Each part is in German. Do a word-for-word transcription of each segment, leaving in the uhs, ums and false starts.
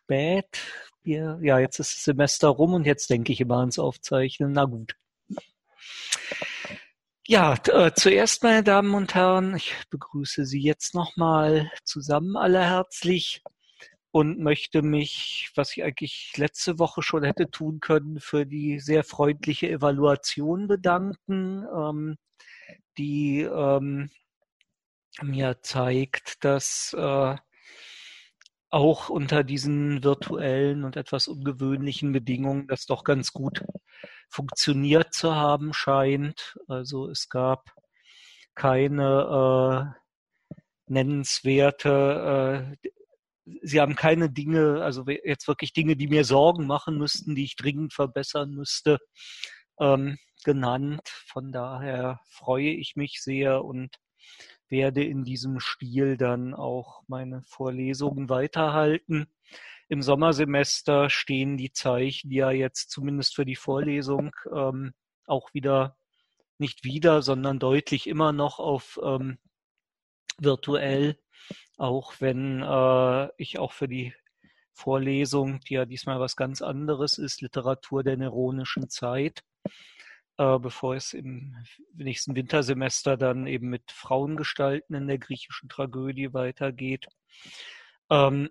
spät. Wir, ja, jetzt ist das Semester rum und jetzt denke ich immer ans Aufzeichnen. Na gut. Ja, äh, zuerst, meine Damen und Herren, ich begrüße Sie jetzt nochmal zusammen alle herzlich und möchte mich, was ich eigentlich letzte Woche schon hätte tun können, für die sehr freundliche Evaluation bedanken, ähm, die ähm, mir zeigt, dass äh, auch unter diesen virtuellen und etwas ungewöhnlichen Bedingungen das doch ganz gut funktioniert zu haben scheint. Also es gab keine äh, nennenswerte, äh, Sie haben keine Dinge, also jetzt wirklich Dinge, die mir Sorgen machen müssten, die ich dringend verbessern müsste, ähm, genannt. Von daher freue ich mich sehr und werde in diesem Stil dann auch meine Vorlesungen weiterhalten. Im Sommersemester stehen die Zeichen ja jetzt zumindest für die Vorlesung ähm, auch wieder, nicht wieder, sondern deutlich immer noch auf ähm, virtuell, auch wenn äh, ich auch für die Vorlesung, die ja diesmal was ganz anderes ist, Literatur der neuronischen Zeit, äh, bevor es im nächsten Wintersemester dann eben mit Frauengestalten in der griechischen Tragödie weitergeht. Ähm,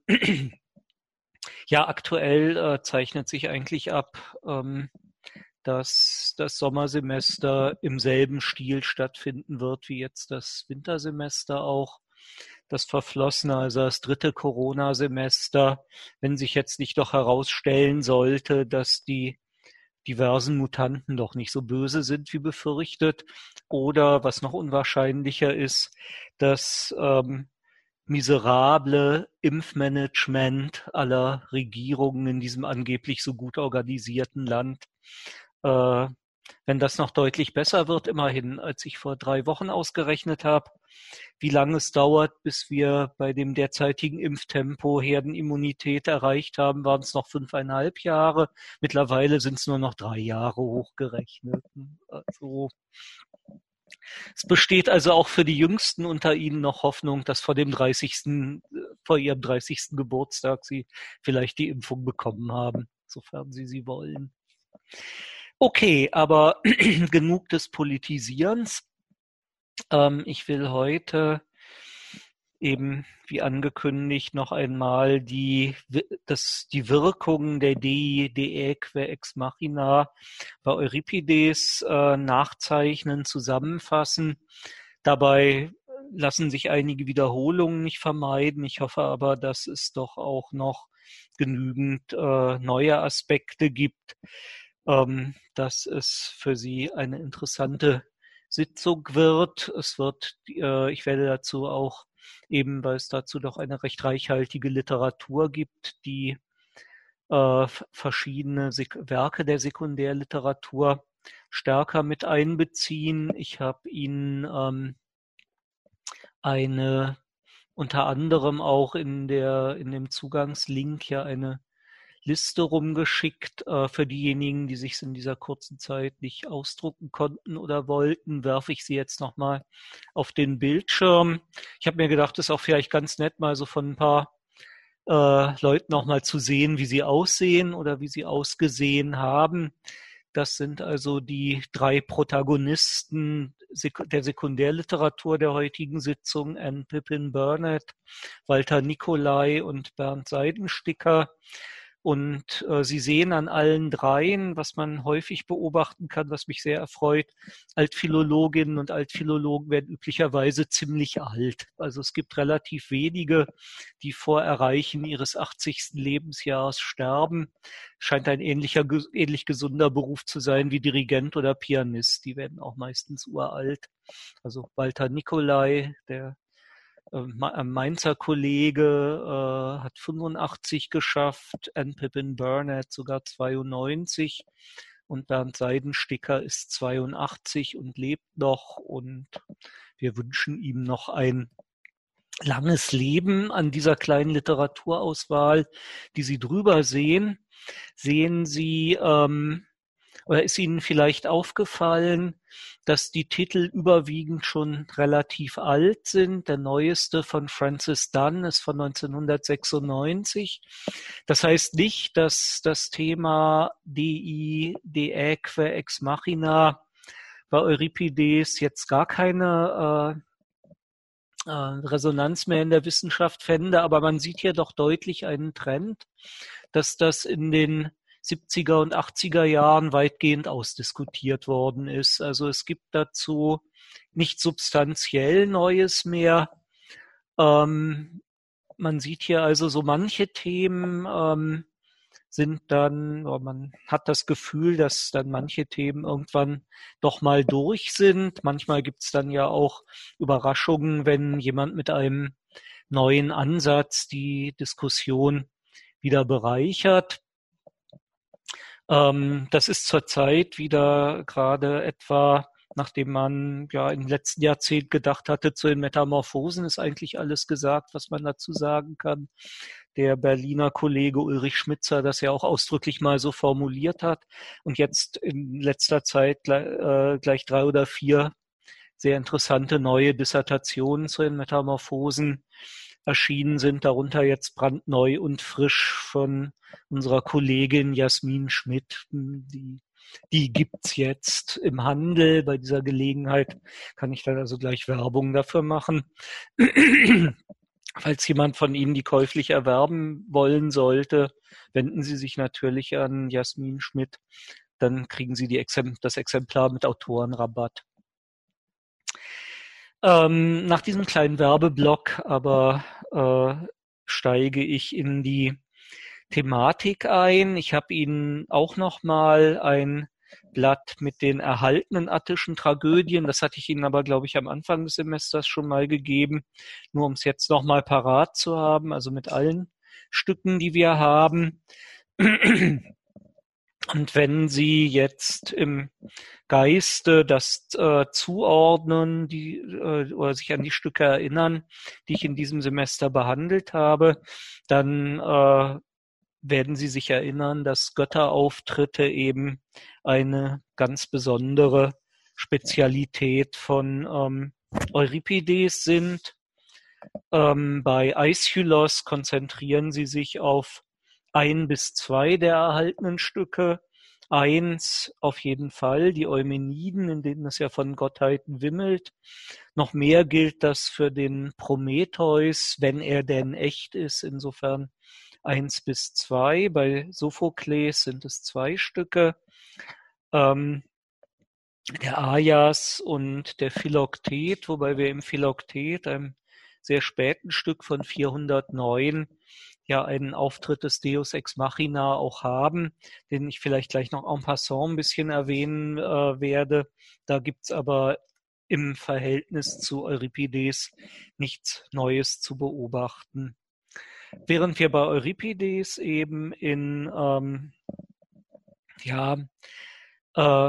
ja, aktuell äh, zeichnet sich eigentlich ab, ähm, dass das Sommersemester im selben Stil stattfinden wird wie jetzt das Wintersemester auch. Das verflossene, also das dritte Corona-Semester, wenn sich jetzt nicht doch herausstellen sollte, dass die diversen Mutanten doch nicht so böse sind wie befürchtet, oder was noch unwahrscheinlicher ist, dass ähm, miserable Impfmanagement aller Regierungen in diesem angeblich so gut organisierten Land, äh, wenn das noch deutlich besser wird, immerhin, als ich vor drei Wochen ausgerechnet habe, wie lange es dauert, bis wir bei dem derzeitigen Impftempo Herdenimmunität erreicht haben, waren es noch fünfeinhalb Jahre. Mittlerweile sind es nur noch drei Jahre hochgerechnet. Also es besteht also auch für die Jüngsten unter Ihnen noch Hoffnung, dass vor dem dreißigsten vor ihrem dreißigsten Geburtstag Sie vielleicht die Impfung bekommen haben, sofern Sie sie wollen. Okay, aber genug des Politisierens. Ähm, ich will heute eben, wie angekündigt, noch einmal die, das, die Wirkungen der Dei, Deeque ex machina bei Euripides äh, nachzeichnen, zusammenfassen. Dabei lassen sich einige Wiederholungen nicht vermeiden. Ich hoffe aber, dass es doch auch noch genügend äh, neue Aspekte gibt, ähm, dass es für Sie eine interessante Sitzung wird. Es wird, äh, ich werde dazu auch eben, weil es dazu doch eine recht reichhaltige Literatur gibt, die äh, verschiedene Sek- Werke der Sekundärliteratur stärker mit einbeziehen. Ich habe Ihnen ähm, eine unter anderem auch in der in dem Zugangslink ja eine Liste rumgeschickt. Äh, für diejenigen, die sich in dieser kurzen Zeit nicht ausdrucken konnten oder wollten, werfe ich sie jetzt nochmal auf den Bildschirm. Ich habe mir gedacht, es ist auch vielleicht ganz nett, mal so von ein paar äh, Leuten nochmal zu sehen, wie sie aussehen oder wie sie ausgesehen haben. Das sind also die drei Protagonisten der Sekundärliteratur der heutigen Sitzung, Anne Pippin Burnett, Walter Nicolai und Bernd Seidensticker. Und äh, Sie sehen an allen dreien, was man häufig beobachten kann, was mich sehr erfreut, Altphilologinnen und Altphilologen werden üblicherweise ziemlich alt. Also es gibt relativ wenige, die vor Erreichen ihres achtzigsten Lebensjahres sterben. Scheint ein ähnlicher, ähnlich gesunder Beruf zu sein wie Dirigent oder Pianist. Die werden auch meistens uralt. Also Walter Nicolai, der ein Mainzer Kollege, äh, hat fünfundachtzig geschafft, Anne Pippin Burnett sogar zweiundneunzig und Bernd Seidensticker ist zweiundachtzig und lebt noch, und wir wünschen ihm noch ein langes Leben. An dieser kleinen Literaturauswahl, die Sie drüber sehen, sehen Sie ähm, Oder ist Ihnen vielleicht aufgefallen, dass die Titel überwiegend schon relativ alt sind? Der neueste von Francis Dunn ist von neunzehnhundertsechsundneunzig. Das heißt nicht, dass das Thema Dei, Deaeque, Ex Machina bei Euripides jetzt gar keine äh, äh, Resonanz mehr in der Wissenschaft fände, aber man sieht hier doch deutlich einen Trend, dass das in den siebziger und achtziger Jahren weitgehend ausdiskutiert worden ist. Also es gibt dazu nicht substanziell Neues mehr. Ähm, man sieht hier also so manche Themen ähm, sind dann, oder man hat das Gefühl, dass dann manche Themen irgendwann doch mal durch sind. Manchmal gibt es dann ja auch Überraschungen, wenn jemand mit einem neuen Ansatz die Diskussion wieder bereichert. Ähm, das ist zurzeit wieder gerade etwa, nachdem man ja im letzten Jahrzehnt gedacht hatte, zu den Metamorphosen ist eigentlich alles gesagt, was man dazu sagen kann. Der Berliner Kollege Ulrich Schmitzer das ja auch ausdrücklich mal so formuliert hat und jetzt in letzter Zeit gleich, äh, gleich drei oder vier sehr interessante neue Dissertationen zu den Metamorphosen erschienen sind, darunter jetzt brandneu und frisch von unserer Kollegin Jasmin Schmidt. Die, die gibt's jetzt im Handel. Bei dieser Gelegenheit kann ich dann also gleich Werbung dafür machen. Falls jemand von Ihnen die käuflich erwerben wollen sollte, wenden Sie sich natürlich an Jasmin Schmidt. Dann kriegen Sie die Exempl- das Exemplar mit Autorenrabatt. Ähm, nach diesem kleinen Werbeblock aber äh, steige ich in die Thematik ein. Ich habe Ihnen auch noch mal ein Blatt mit den erhaltenen attischen Tragödien, das hatte ich Ihnen aber, glaube ich, am Anfang des Semesters schon mal gegeben, nur um es jetzt noch mal parat zu haben, also mit allen Stücken, die wir haben. Und wenn Sie jetzt im Geiste das äh, zuordnen, die äh, oder sich an die Stücke erinnern, die ich in diesem Semester behandelt habe, dann äh, werden Sie sich erinnern, dass Götterauftritte eben eine ganz besondere Spezialität von ähm, Euripides sind. Ähm, bei Aeschylos konzentrieren Sie sich auf ein bis zwei der erhaltenen Stücke. Eins auf jeden Fall, die Eumeniden, in denen es ja von Gottheiten wimmelt. Noch mehr gilt das für den Prometheus, wenn er denn echt ist. Insofern eins bis zwei. Bei Sophokles sind es zwei Stücke. Ähm, der Aias und der Philoktet, wobei wir im Philoktet, einem sehr späten Stück von vierhundertneun, ja einen Auftritt des Deus Ex Machina auch haben, den ich vielleicht gleich noch en passant ein bisschen erwähnen äh, werde. Da gibt's aber im Verhältnis zu Euripides nichts Neues zu beobachten. Während wir bei Euripides eben in ähm, ja äh,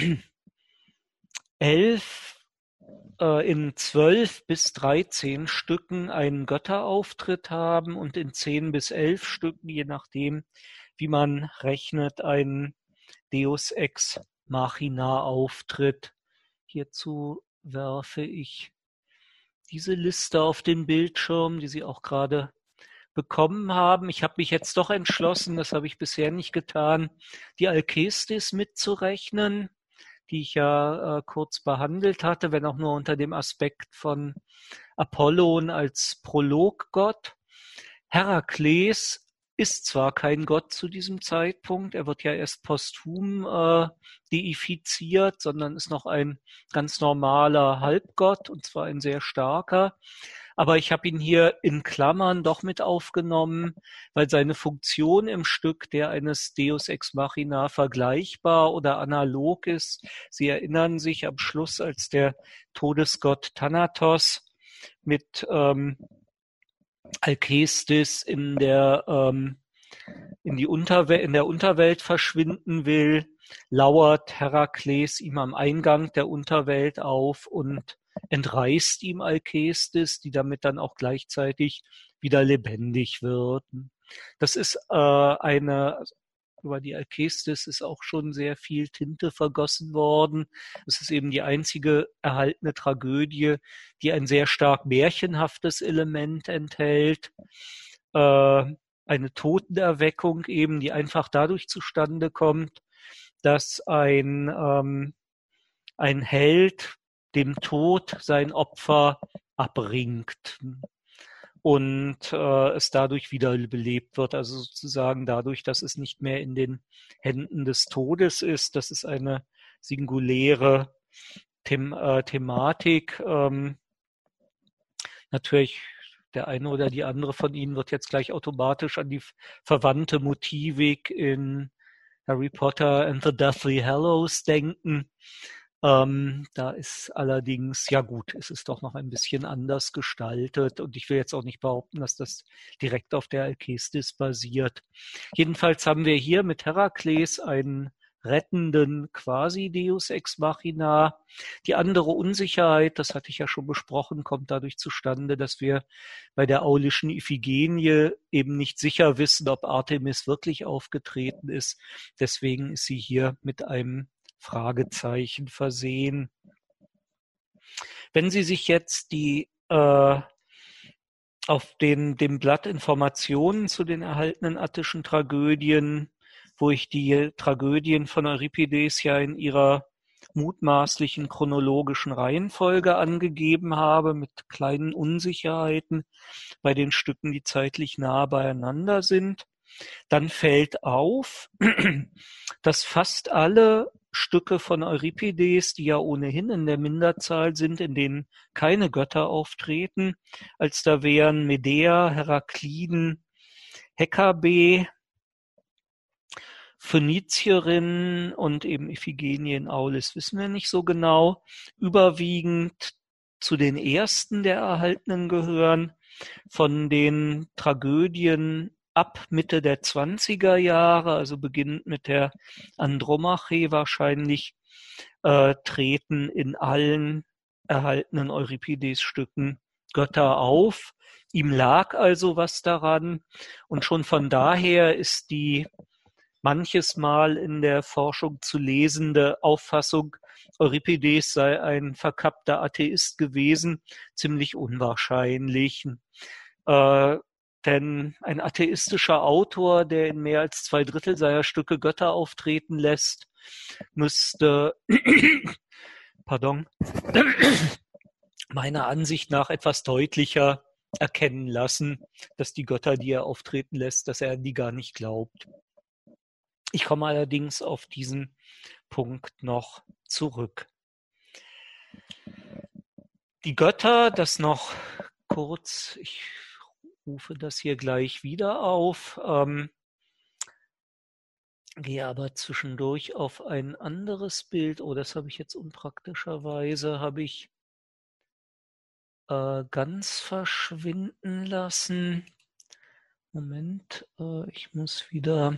elf äh, in zwölf bis dreizehn Stücken einen Götterauftritt haben und in zehn bis elf Stücken, je nachdem, wie man rechnet, einen Deus Ex Machina Auftritt. Hierzu werfe ich diese Liste auf den Bildschirm, die Sie auch gerade bekommen haben. Ich habe mich jetzt doch entschlossen, das habe ich bisher nicht getan, die Alkestis mitzurechnen, die ich ja äh, kurz behandelt hatte, wenn auch nur unter dem Aspekt von Apollon als Prologgott. Herakles ist zwar kein Gott zu diesem Zeitpunkt, er wird ja erst posthum äh, deifiziert, sondern ist noch ein ganz normaler Halbgott, und zwar ein sehr starker. Aber ich habe ihn hier in Klammern doch mit aufgenommen, weil seine Funktion im Stück der eines Deus Ex Machina vergleichbar oder analog ist. Sie erinnern sich am Schluss, als der Todesgott Thanatos mit ähm, Alkestis in der ähm, in die Unterwelt, in der Unterwelt verschwinden will, lauert Herakles ihm am Eingang der Unterwelt auf und entreißt ihm Alkestis, die damit dann auch gleichzeitig wieder lebendig wird. Das ist äh, eine über die Alkestis ist auch schon sehr viel Tinte vergossen worden. Es ist eben die einzige erhaltene Tragödie, die ein sehr stark märchenhaftes Element enthält. Äh, eine Totenerweckung eben, die einfach dadurch zustande kommt, dass ein, ähm, ein Held dem Tod sein Opfer abbringt und äh, es dadurch wieder belebt wird. Also sozusagen dadurch, dass es nicht mehr in den Händen des Todes ist. Das ist eine singuläre Them äh, Thematik. Ähm, natürlich, der eine oder die andere von Ihnen wird jetzt gleich automatisch an die verwandte Motivik in Harry Potter and the Deathly Hallows denken. Ähm, da ist allerdings, ja gut, es ist doch noch ein bisschen anders gestaltet und ich will jetzt auch nicht behaupten, dass das direkt auf der Alkestis basiert. Jedenfalls haben wir hier mit Herakles einen rettenden quasi Deus Ex Machina. Die andere Unsicherheit, das hatte ich ja schon besprochen, kommt dadurch zustande, dass wir bei der aulischen Iphigenie eben nicht sicher wissen, ob Artemis wirklich aufgetreten ist. Deswegen ist sie hier mit einem Fragezeichen versehen. Wenn Sie sich jetzt die äh, auf den, dem Blatt Informationen zu den erhaltenen attischen Tragödien, wo ich die Tragödien von Euripides ja in ihrer mutmaßlichen chronologischen Reihenfolge angegeben habe, mit kleinen Unsicherheiten bei den Stücken, die zeitlich nah beieinander sind, dann fällt auf, dass fast alle Stücke von Euripides, die ja ohnehin in der Minderzahl sind, in denen keine Götter auftreten, als da wären Medea, Herakliden, Hekabe, Phönizierin und eben Iphigenie in Aulis, wissen wir nicht so genau, überwiegend zu den ersten der erhaltenen gehören, von den Tragödien ab Mitte der zwanziger Jahre, also beginnend mit der Andromache wahrscheinlich, äh, treten in allen erhaltenen Euripides-Stücken Götter auf. Ihm lag also was daran und schon von daher ist die manches Mal in der Forschung zu lesende Auffassung, Euripides sei ein verkappter Atheist gewesen, ziemlich unwahrscheinlich. Äh, denn ein atheistischer Autor, der in mehr als zwei Drittel seiner Stücke Götter auftreten lässt, müsste, pardon, meiner Ansicht nach etwas deutlicher erkennen lassen, dass die Götter, die er auftreten lässt, dass er an die gar nicht glaubt. Ich komme allerdings auf diesen Punkt noch zurück. Die Götter, das noch kurz, ich rufe das hier gleich wieder auf, ähm, gehe aber zwischendurch auf ein anderes Bild. Oh, das habe ich jetzt unpraktischerweise, habe ich äh, ganz verschwinden lassen. Moment, äh, ich muss wieder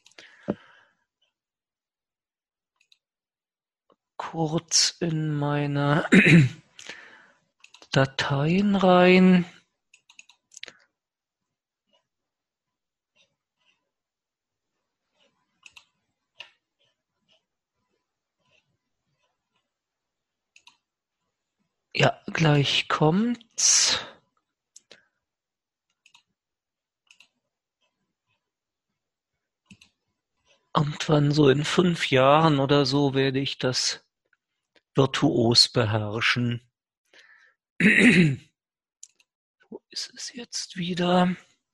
kurz in meine Dateien rein. Ja, gleich kommt's. Irgendwann so in fünf Jahren oder so werde ich das virtuos beherrschen. Wo ist es jetzt wieder?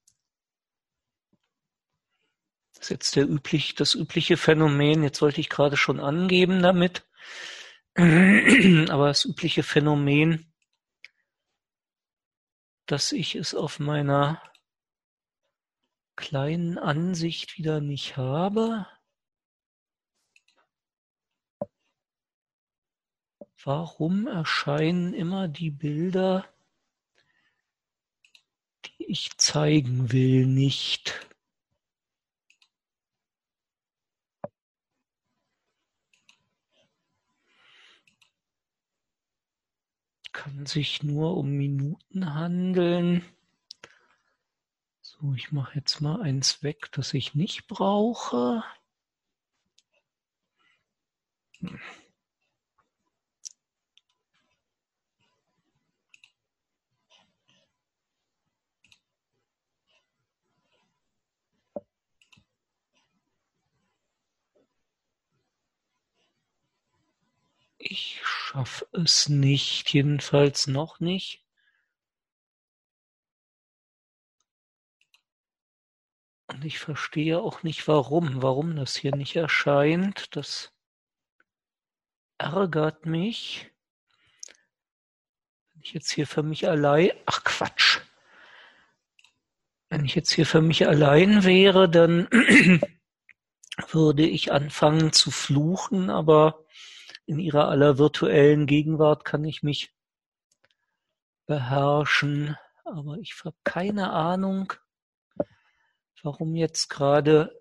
Das ist jetzt der üblich, das übliche Phänomen. Jetzt wollte ich gerade schon angeben damit. Aber das übliche Phänomen, dass ich es auf meiner kleinen Ansicht wieder nicht habe. Warum erscheinen immer die Bilder, die ich zeigen will, nicht? Kann sich nur um Minuten handeln. So, ich mache jetzt mal eins weg, das ich nicht brauche. Ich schaffe es nicht, jedenfalls noch nicht. Und ich verstehe auch nicht, warum, warum das hier nicht erscheint. Das ärgert mich. Wenn ich jetzt hier für mich allein, ach Quatsch. Wenn ich jetzt hier für mich allein wäre, dann würde ich anfangen zu fluchen, aber in ihrer aller virtuellen Gegenwart kann ich mich beherrschen. Aber ich habe keine Ahnung, warum jetzt gerade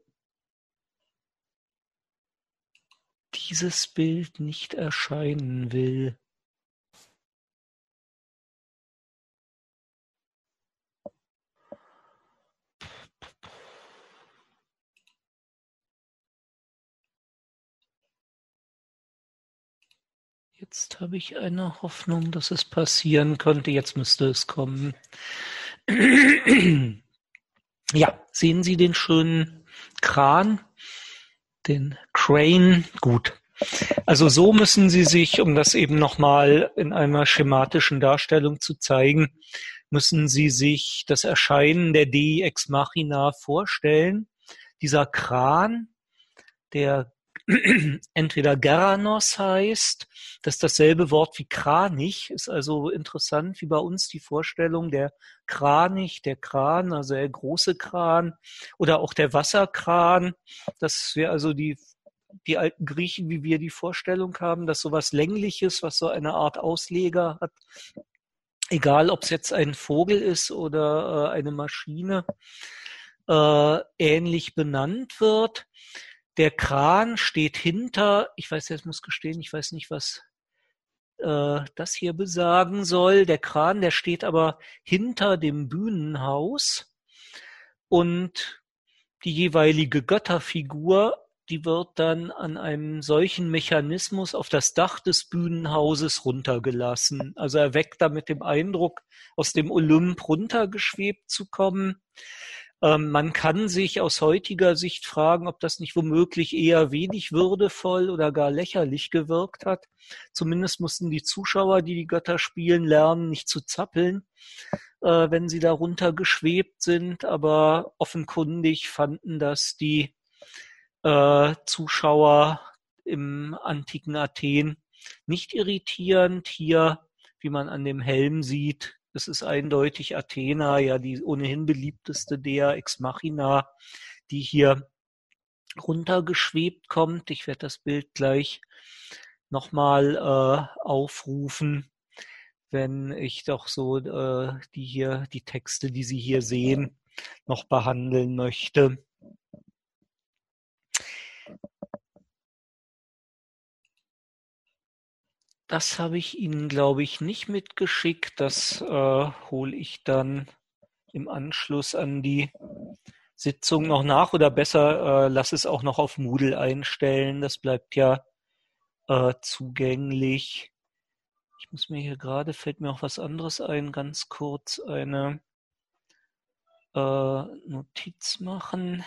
dieses Bild nicht erscheinen will. Jetzt habe ich eine Hoffnung, dass es passieren könnte. Jetzt müsste es kommen. Ja, sehen Sie den schönen Kran, den Crane? Gut. Also so müssen Sie sich, um das eben nochmal in einer schematischen Darstellung zu zeigen, müssen Sie sich das Erscheinen der Dei Ex Machina vorstellen. Dieser Kran, der entweder Geranos heißt, das ist dasselbe Wort wie Kranich, ist also interessant wie bei uns die Vorstellung der Kranich, der Kran, also der große Kran oder auch der Wasserkran. Das wäre also die, die alten Griechen, wie wir die Vorstellung haben, dass sowas Längliches, was so eine Art Ausleger hat, egal ob es jetzt ein Vogel ist oder äh, eine Maschine, äh, ähnlich benannt wird. Der Kran steht hinter, ich weiß jetzt, muss gestehen, ich weiß nicht, was äh, das hier besagen soll. Der Kran, der steht aber hinter dem Bühnenhaus und die jeweilige Götterfigur, die wird dann an einem solchen Mechanismus auf das Dach des Bühnenhauses runtergelassen. Also er weckt damit den Eindruck, aus dem Olymp runtergeschwebt zu kommen. Ähm, man kann sich aus heutiger Sicht fragen, ob das nicht womöglich eher wenig würdevoll oder gar lächerlich gewirkt hat. Zumindest mussten die Zuschauer, die die Götter spielen, lernen, nicht zu zappeln, äh, wenn sie da runtergeschwebt sind. Aber offenkundig fanden das die äh, Zuschauer im antiken Athen nicht irritierend. Hier, wie man an dem Helm sieht, es ist eindeutig Athena, ja die ohnehin beliebteste Dea Ex Machina, die hier runtergeschwebt kommt. Ich werde das Bild gleich nochmal äh, aufrufen, wenn ich doch so äh, die hier, die Texte, die Sie hier sehen, noch behandeln möchte. Das habe ich Ihnen, glaube ich, nicht mitgeschickt. Das äh, hole ich dann im Anschluss an die Sitzung noch nach oder besser, äh, lass es auch noch auf Moodle einstellen. Das bleibt ja äh, zugänglich. Ich muss mir hier gerade, fällt mir auch was anderes ein, ganz kurz eine äh, Notiz machen.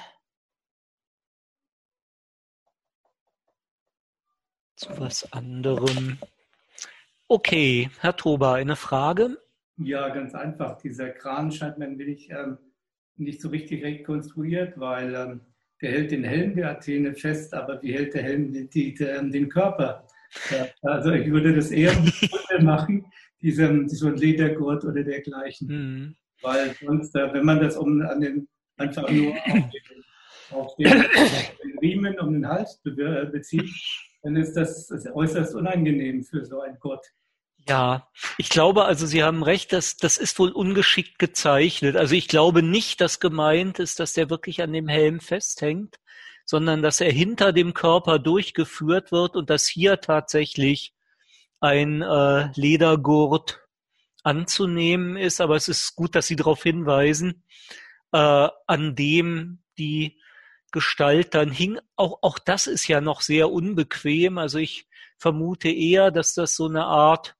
Zu was anderem. Okay, Herr Toba, eine Frage? Ja, ganz einfach. Dieser Kran scheint mir ein wenig ähm, nicht so richtig rekonstruiert, weil ähm, der hält den Helm der Athene fest, aber wie hält der Helm die, die, den, den Körper? Ja, also ich würde das eher machen, diesem, so ein Ledergurt oder dergleichen. Mhm. Weil sonst, äh, wenn man das um an den, einfach nur auf den, auf den, den Riemen um den Hals be bezieht, dann ist das, das ist äußerst unangenehm für so einen Gott. Ja, ich glaube, also Sie haben recht, das, das ist wohl ungeschickt gezeichnet. Also ich glaube nicht, dass gemeint ist, dass der wirklich an dem Helm festhängt, sondern dass er hinter dem Körper durchgeführt wird und dass hier tatsächlich ein äh, Ledergurt anzunehmen ist. Aber es ist gut, dass Sie darauf hinweisen, äh, an dem die Gestalt dann hing. Auch, auch das ist ja noch sehr unbequem. Also ich vermute eher, dass das so eine Art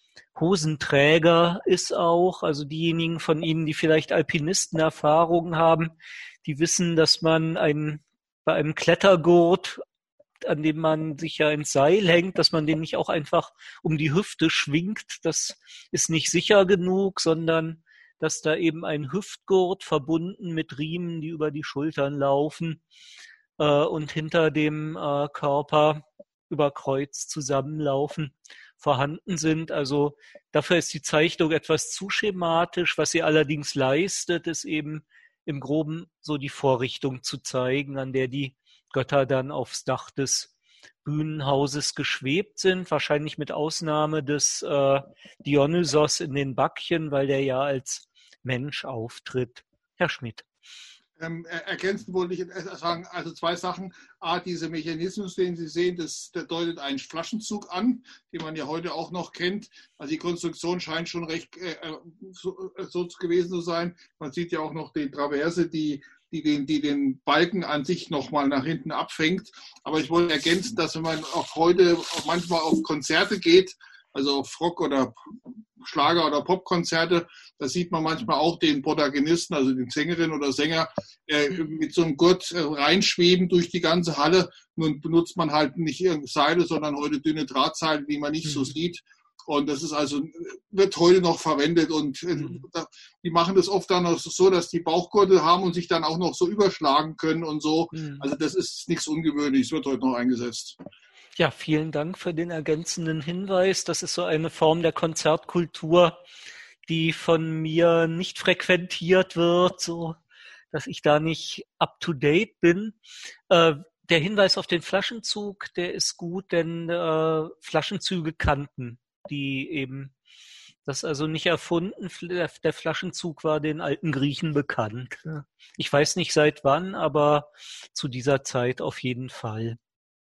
Hosenträger ist auch. Also diejenigen von Ihnen, die vielleicht Alpinistenerfahrungen haben, die wissen, dass man ein, bei einem Klettergurt, an dem man sich ja ins Seil hängt, dass man den nicht auch einfach um die Hüfte schwingt. Das ist nicht sicher genug, sondern dass da eben ein Hüftgurt verbunden mit Riemen, die über die Schultern laufen äh, und hinter dem äh, Körper über Kreuz zusammenlaufen, vorhanden sind. Also dafür ist die Zeichnung etwas zu schematisch. Was sie allerdings leistet, ist eben im Groben so die Vorrichtung zu zeigen, an der die Götter dann aufs Dach des Bühnenhauses geschwebt sind, wahrscheinlich mit Ausnahme des äh, Dionysos in den Bakchen, weil der ja als Mensch auftritt. Herr Schmidt. Ähm, ergänzen wollte ich sagen, also zwei Sachen. A, diese Mechanismus, den Sie sehen, das, das deutet einen Flaschenzug an, den man ja heute auch noch kennt. Also die Konstruktion scheint schon recht äh, so, so gewesen zu sein. Man sieht ja auch noch die Traverse, die Die den, die den Balken an sich nochmal nach hinten abfängt. Aber ich wollte ergänzen, dass wenn man auch heute auch manchmal auf Konzerte geht, also auf Rock- oder Schlager- oder Popkonzerte, da sieht man manchmal auch den Protagonisten, also den Sängerin oder Sänger, äh, mit so einem Gurt äh, reinschweben durch die ganze Halle. Nun benutzt man halt nicht irgendeine Seile, sondern heute dünne Drahtseile, die man nicht so sieht. Und das ist also, wird heute noch verwendet und mhm. die machen das oft dann auch so, dass die Bauchgurte haben und sich dann auch noch so überschlagen können und so. Mhm. Also das ist nichts Ungewöhnliches, wird heute noch eingesetzt. Ja, vielen Dank für den ergänzenden Hinweis. Das ist so eine Form der Konzertkultur, die von mir nicht frequentiert wird, so dass ich da nicht up to date bin. Äh, der Hinweis auf den Flaschenzug, der ist gut, denn äh, Flaschenzüge kannten die eben, das ist also nicht erfunden, der Flaschenzug war den alten Griechen bekannt. Ich weiß nicht seit wann, aber zu dieser Zeit auf jeden Fall.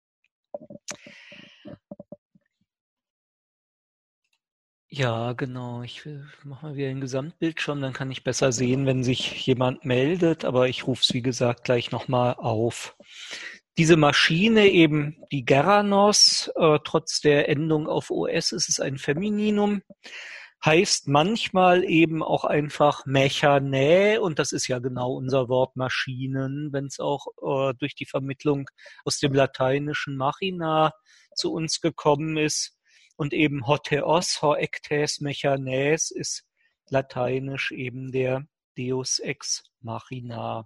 Ja, genau. Ich mache mal wieder ein Gesamtbildschirm, dann kann ich besser sehen, wenn sich jemand meldet, aber ich rufe es, wie gesagt, gleich nochmal auf. Diese Maschine eben, die Geranos, äh, trotz der Endung auf O S ist es ein Femininum, heißt manchmal eben auch einfach Mechanä, und das ist ja genau unser Wort Maschinen, wenn es auch äh, durch die Vermittlung aus dem lateinischen Machina zu uns gekommen ist. Und eben Hotheos, ho ektes mechanäs ist lateinisch eben der Deus ex machina.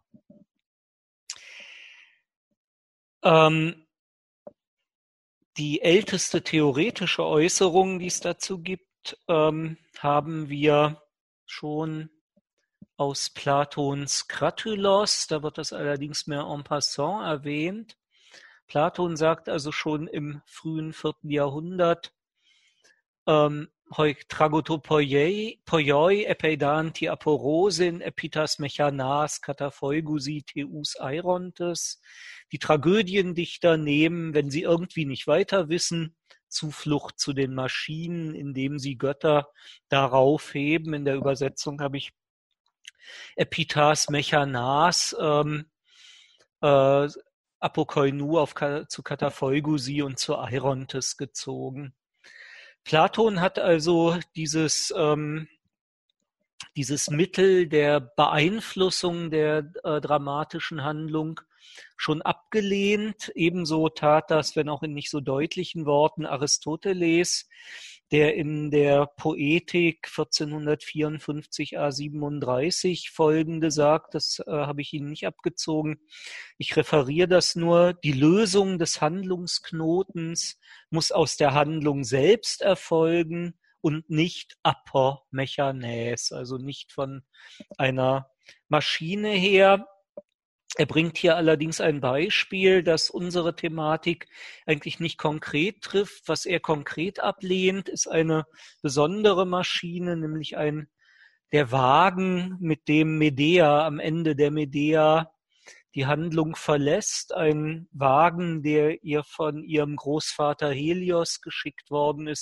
Ähm, die älteste theoretische Äußerung, die es dazu gibt, ähm, haben wir schon aus Platons Kratylos. Da wird das allerdings mehr en passant erwähnt. Platon sagt also schon im frühen vierten Jahrhundert, ähm, hoi tragotopoioi poioi epeidanti aporosin epitas mechanas kataphoigusi theus eirontes. Die Tragödiendichter nehmen, wenn sie irgendwie nicht weiter wissen, Zuflucht zu den Maschinen, indem sie Götter darauf heben. In der Übersetzung habe ich epitas mechanas, ähm, äh, apokoinou auf, zu kataphoigusi und zu eirontes gezogen. Platon hat also dieses, ähm, dieses Mittel der Beeinflussung der äh, dramatischen Handlung schon abgelehnt. Ebenso tat das, wenn auch in nicht so deutlichen Worten, Aristoteles, der in der Poetik vierzehnhundertvierundfünfzig a siebenunddreißig folgende sagt, das äh, habe ich Ihnen nicht abgezogen. Ich referiere das nur. Die Lösung des Handlungsknotens muss aus der Handlung selbst erfolgen und nicht apo mechanäs, also nicht von einer Maschine her. Er bringt hier allerdings ein Beispiel, das unsere Thematik eigentlich nicht konkret trifft. Was er konkret ablehnt, ist eine besondere Maschine, nämlich ein der Wagen, mit dem Medea am Ende der Medea die Handlung verlässt. Ein Wagen, der ihr von ihrem Großvater Helios geschickt worden ist,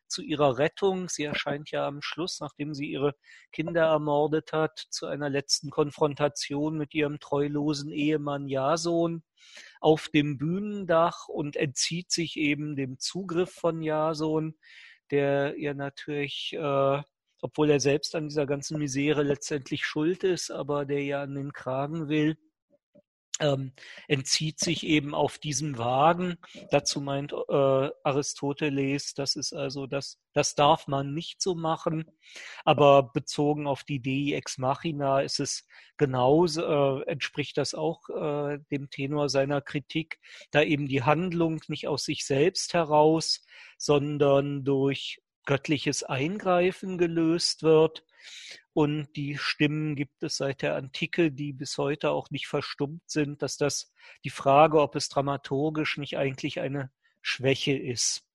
zu ihrer Rettung. Sie erscheint ja am Schluss, nachdem sie ihre Kinder ermordet hat, zu einer letzten Konfrontation mit ihrem treulosen Ehemann Jason auf dem Bühnendach und entzieht sich eben dem Zugriff von Jason, der ihr natürlich, äh, obwohl er selbst an dieser ganzen Misere letztendlich schuld ist, aber der ja an den Kragen will, ähm, entzieht sich eben auf diesem Wagen. Dazu meint äh, Aristoteles, das ist also das, das darf man nicht so machen. Aber bezogen auf die Dei ex machina ist es genauso, äh, entspricht das auch äh, dem Tenor seiner Kritik, da eben die Handlung nicht aus sich selbst heraus, sondern durch göttliches Eingreifen gelöst wird. Und die Stimmen gibt es seit der Antike, die bis heute auch nicht verstummt sind, dass das die Frage, ob es dramaturgisch nicht eigentlich eine Schwäche ist.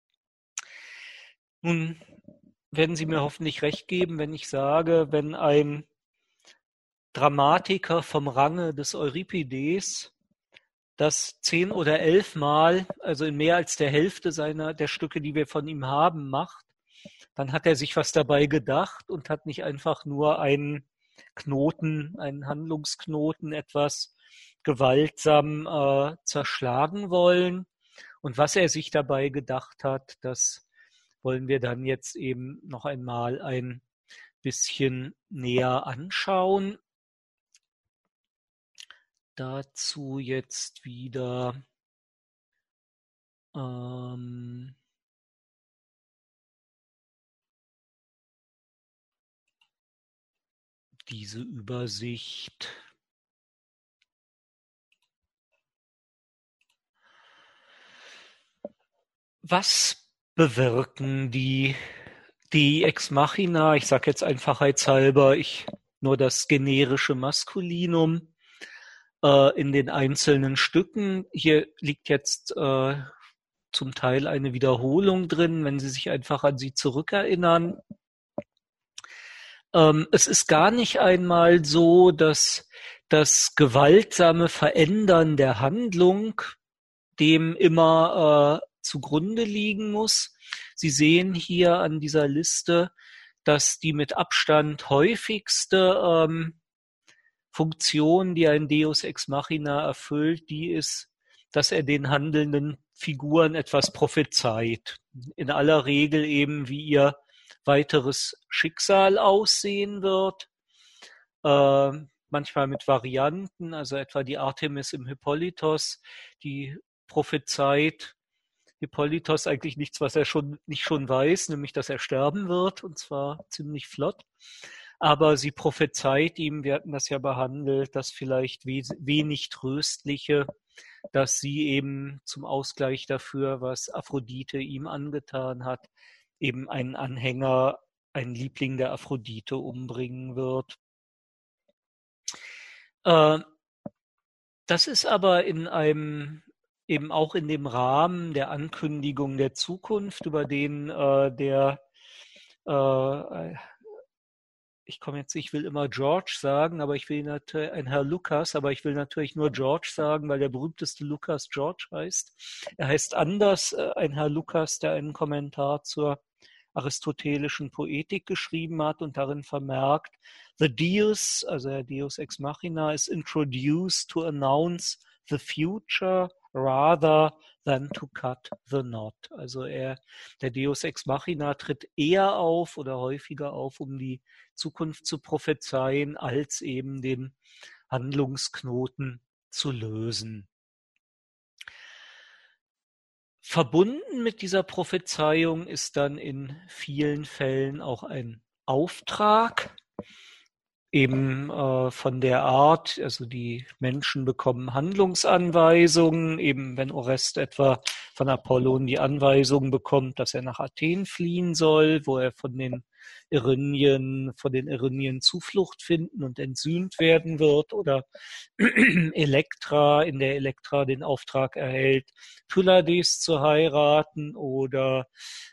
Nun werden Sie mir hoffentlich recht geben, wenn ich sage, wenn ein Dramatiker vom Range des Euripides das zehn oder elf Mal, also in mehr als der Hälfte seiner der Stücke, die wir von ihm haben, macht, dann hat er sich was dabei gedacht und hat nicht einfach nur einen Knoten, einen Handlungsknoten etwas gewaltsam äh, zerschlagen wollen. Und was er sich dabei gedacht hat, das wollen wir dann jetzt eben noch einmal ein bisschen näher anschauen. Dazu jetzt wieder ähm, diese Übersicht. Was bewirken die Dei ex machina? Ich sage jetzt einfachheitshalber, ich nur das generische Maskulinum äh, in den einzelnen Stücken. Hier liegt jetzt äh, zum Teil eine Wiederholung drin, wenn Sie sich einfach an sie zurückerinnern. Ähm, es ist gar nicht einmal so, dass das gewaltsame Verändern der Handlung dem immer äh, zugrunde liegen muss. Sie sehen hier an dieser Liste, dass die mit Abstand häufigste ähm, Funktion, die ein Deus ex machina erfüllt, die ist, dass er den handelnden Figuren etwas prophezeit. In aller Regel eben, wie ihr weiteres Schicksal aussehen wird. Äh, manchmal mit Varianten, also etwa die Artemis im Hippolytos, die prophezeit Hippolytos eigentlich nichts, was er schon nicht schon weiß, nämlich dass er sterben wird, und zwar ziemlich flott. Aber sie prophezeit ihm, wir hatten das ja behandelt, das vielleicht wenig Tröstliche, dass sie eben zum Ausgleich dafür, was Aphrodite ihm angetan hat, eben einen Anhänger, einen Liebling der Aphrodite umbringen wird. Äh, das ist aber in einem eben auch in dem Rahmen der Ankündigung der Zukunft, über den äh, der, äh, ich komme jetzt, ich will immer George sagen, aber ich will natürlich, ein Herr Lukas, aber ich will natürlich nur George sagen, weil der berühmteste Lukas George heißt. Er heißt anders, äh, ein Herr Lukas, der einen Kommentar zur aristotelischen Poetik geschrieben hat und darin vermerkt, the Deus, also der Deus ex machina, is introduced to announce the future rather than to cut the knot. Also er, der Deus ex machina tritt eher auf oder häufiger auf, um die Zukunft zu prophezeien, als eben den Handlungsknoten zu lösen. Verbunden mit dieser Prophezeiung ist dann in vielen Fällen auch ein Auftrag, eben äh, von der Art, also die Menschen bekommen Handlungsanweisungen, eben wenn Orest etwa von Apollon die Anweisung bekommt, dass er nach Athen fliehen soll, wo er von den Erinnyen, von den Erinnyen Zuflucht finden und entsühnt werden wird, oder Elektra, in der Elektra den Auftrag erhält, Pylades zu heiraten, oder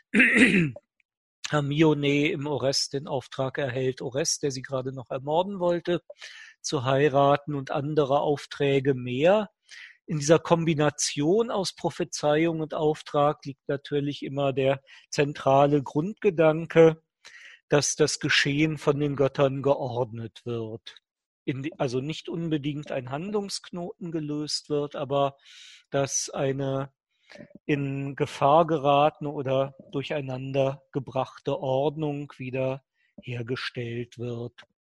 Hermione im Orest den Auftrag erhält, Orest, der sie gerade noch ermorden wollte, zu heiraten, und andere Aufträge mehr. in dieser Kombination aus Prophezeiung und Auftrag liegt natürlich immer der zentrale Grundgedanke, dass das Geschehen von den Göttern geordnet wird. In die, also nicht unbedingt ein Handlungsknoten gelöst wird, aber dass eine in Gefahr geratene oder durcheinander gebrachte Ordnung wieder hergestellt wird.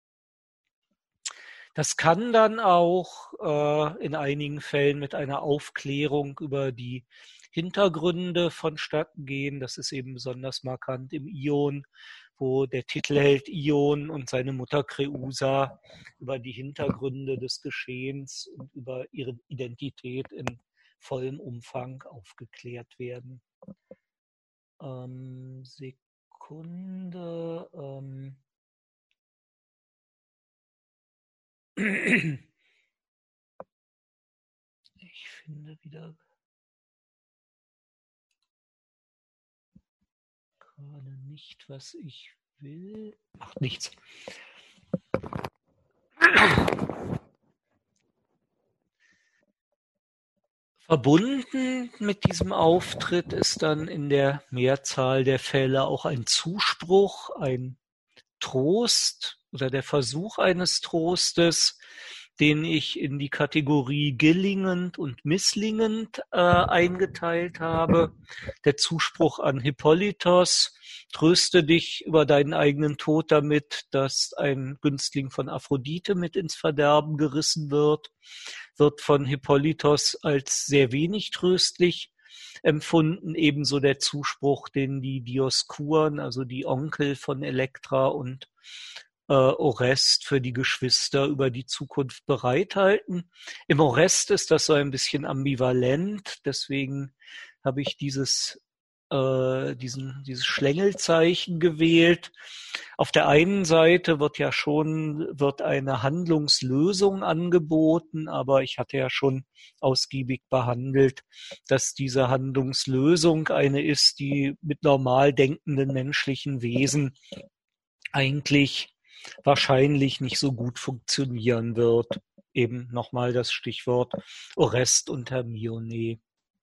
Das kann dann auch äh, in einigen Fällen mit einer Aufklärung über die Hintergründe vonstatten gehen. Das ist eben besonders markant im Ion, wo der Titelheld Ion und seine Mutter Creusa über die Hintergründe des Geschehens und über ihre Identität in vollem Umfang aufgeklärt werden. Ähm, Sekunde. Ähm Ich finde wieder gerade nicht, was ich will. Macht nichts. Verbunden mit diesem Auftritt ist dann in der Mehrzahl der Fälle auch ein Zuspruch, ein Trost oder der Versuch eines Trostes, den ich in die Kategorie gelingend und misslingend äh, eingeteilt habe. Der Zuspruch an Hippolytos: Tröste dich über deinen eigenen Tod damit, dass ein Günstling von Aphrodite mit ins Verderben gerissen wird, wird von Hippolytos als sehr wenig tröstlich empfunden. Ebenso der Zuspruch, den die Dioskuren, also die Onkel von Elektra und äh, Orest, für die Geschwister über die Zukunft bereithalten. Im Orest ist das so ein bisschen ambivalent, deswegen habe ich dieses äh, diesen, dieses Schlängelzeichen gewählt. Auf der einen Seite wird ja schon wird eine Handlungslösung angeboten, aber ich hatte ja schon ausgiebig behandelt, dass diese Handlungslösung eine ist, die mit normal denkenden menschlichen Wesen eigentlich wahrscheinlich nicht so gut funktionieren wird. Eben nochmal das Stichwort Orest und Hermione.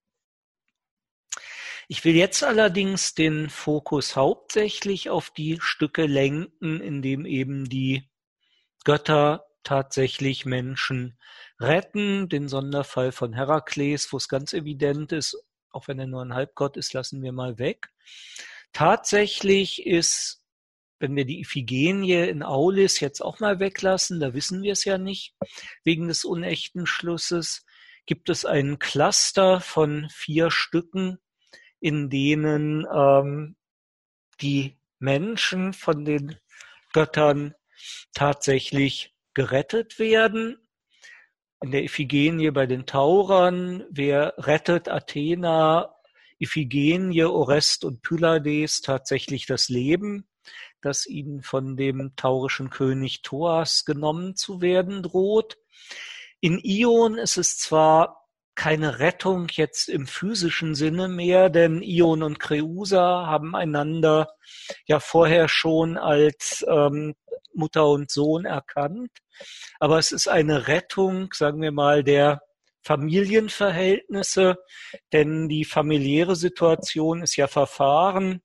Ich will jetzt allerdings den Fokus hauptsächlich auf die Stücke lenken, in dem eben die Götter tatsächlich Menschen retten. Den Sonderfall von Herakles, wo es ganz evident ist, auch wenn er nur ein Halbgott ist, lassen wir mal weg. Tatsächlich ist, wenn wir die Iphigenie in Aulis jetzt auch mal weglassen, da wissen wir es ja nicht, wegen des unechten Schlusses, gibt es einen Cluster von vier Stücken, in denen ähm, die Menschen von den Göttern tatsächlich gerettet werden. In der Iphigenie bei den Taurern, wer rettet Athena, Iphigenie, Orest und Pylades tatsächlich das Leben, das ihnen von dem taurischen König Thoas genommen zu werden droht. In Ion ist es zwar keine Rettung jetzt im physischen Sinne mehr, denn Ion und Creusa haben einander ja vorher schon als ähm, Mutter und Sohn erkannt. Aber es ist eine Rettung, sagen wir mal, der Familienverhältnisse, denn die familiäre Situation ist ja verfahren.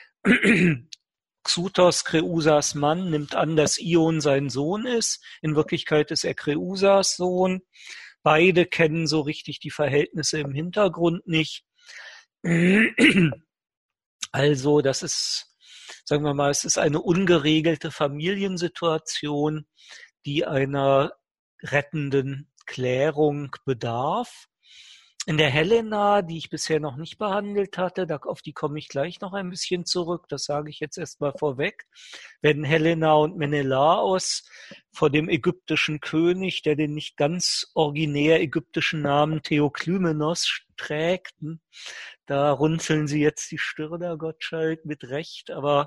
Xuthos, Creusas Mann, nimmt an, dass Ion sein Sohn ist. In Wirklichkeit ist er Creusas Sohn. Beide kennen so richtig die Verhältnisse im Hintergrund nicht. Also das ist, sagen wir mal, es ist eine ungeregelte Familiensituation, die einer rettenden Klärung bedarf. In der Helena, die ich bisher noch nicht behandelt hatte, da, auf die komme ich gleich noch ein bisschen zurück, das sage ich jetzt erstmal vorweg, werden Helena und Menelaos vor dem ägyptischen König, der den nicht ganz originär ägyptischen Namen Theoklymenos trägt, da runzeln sie jetzt die Stirn, Gottschalk, mit Recht, aber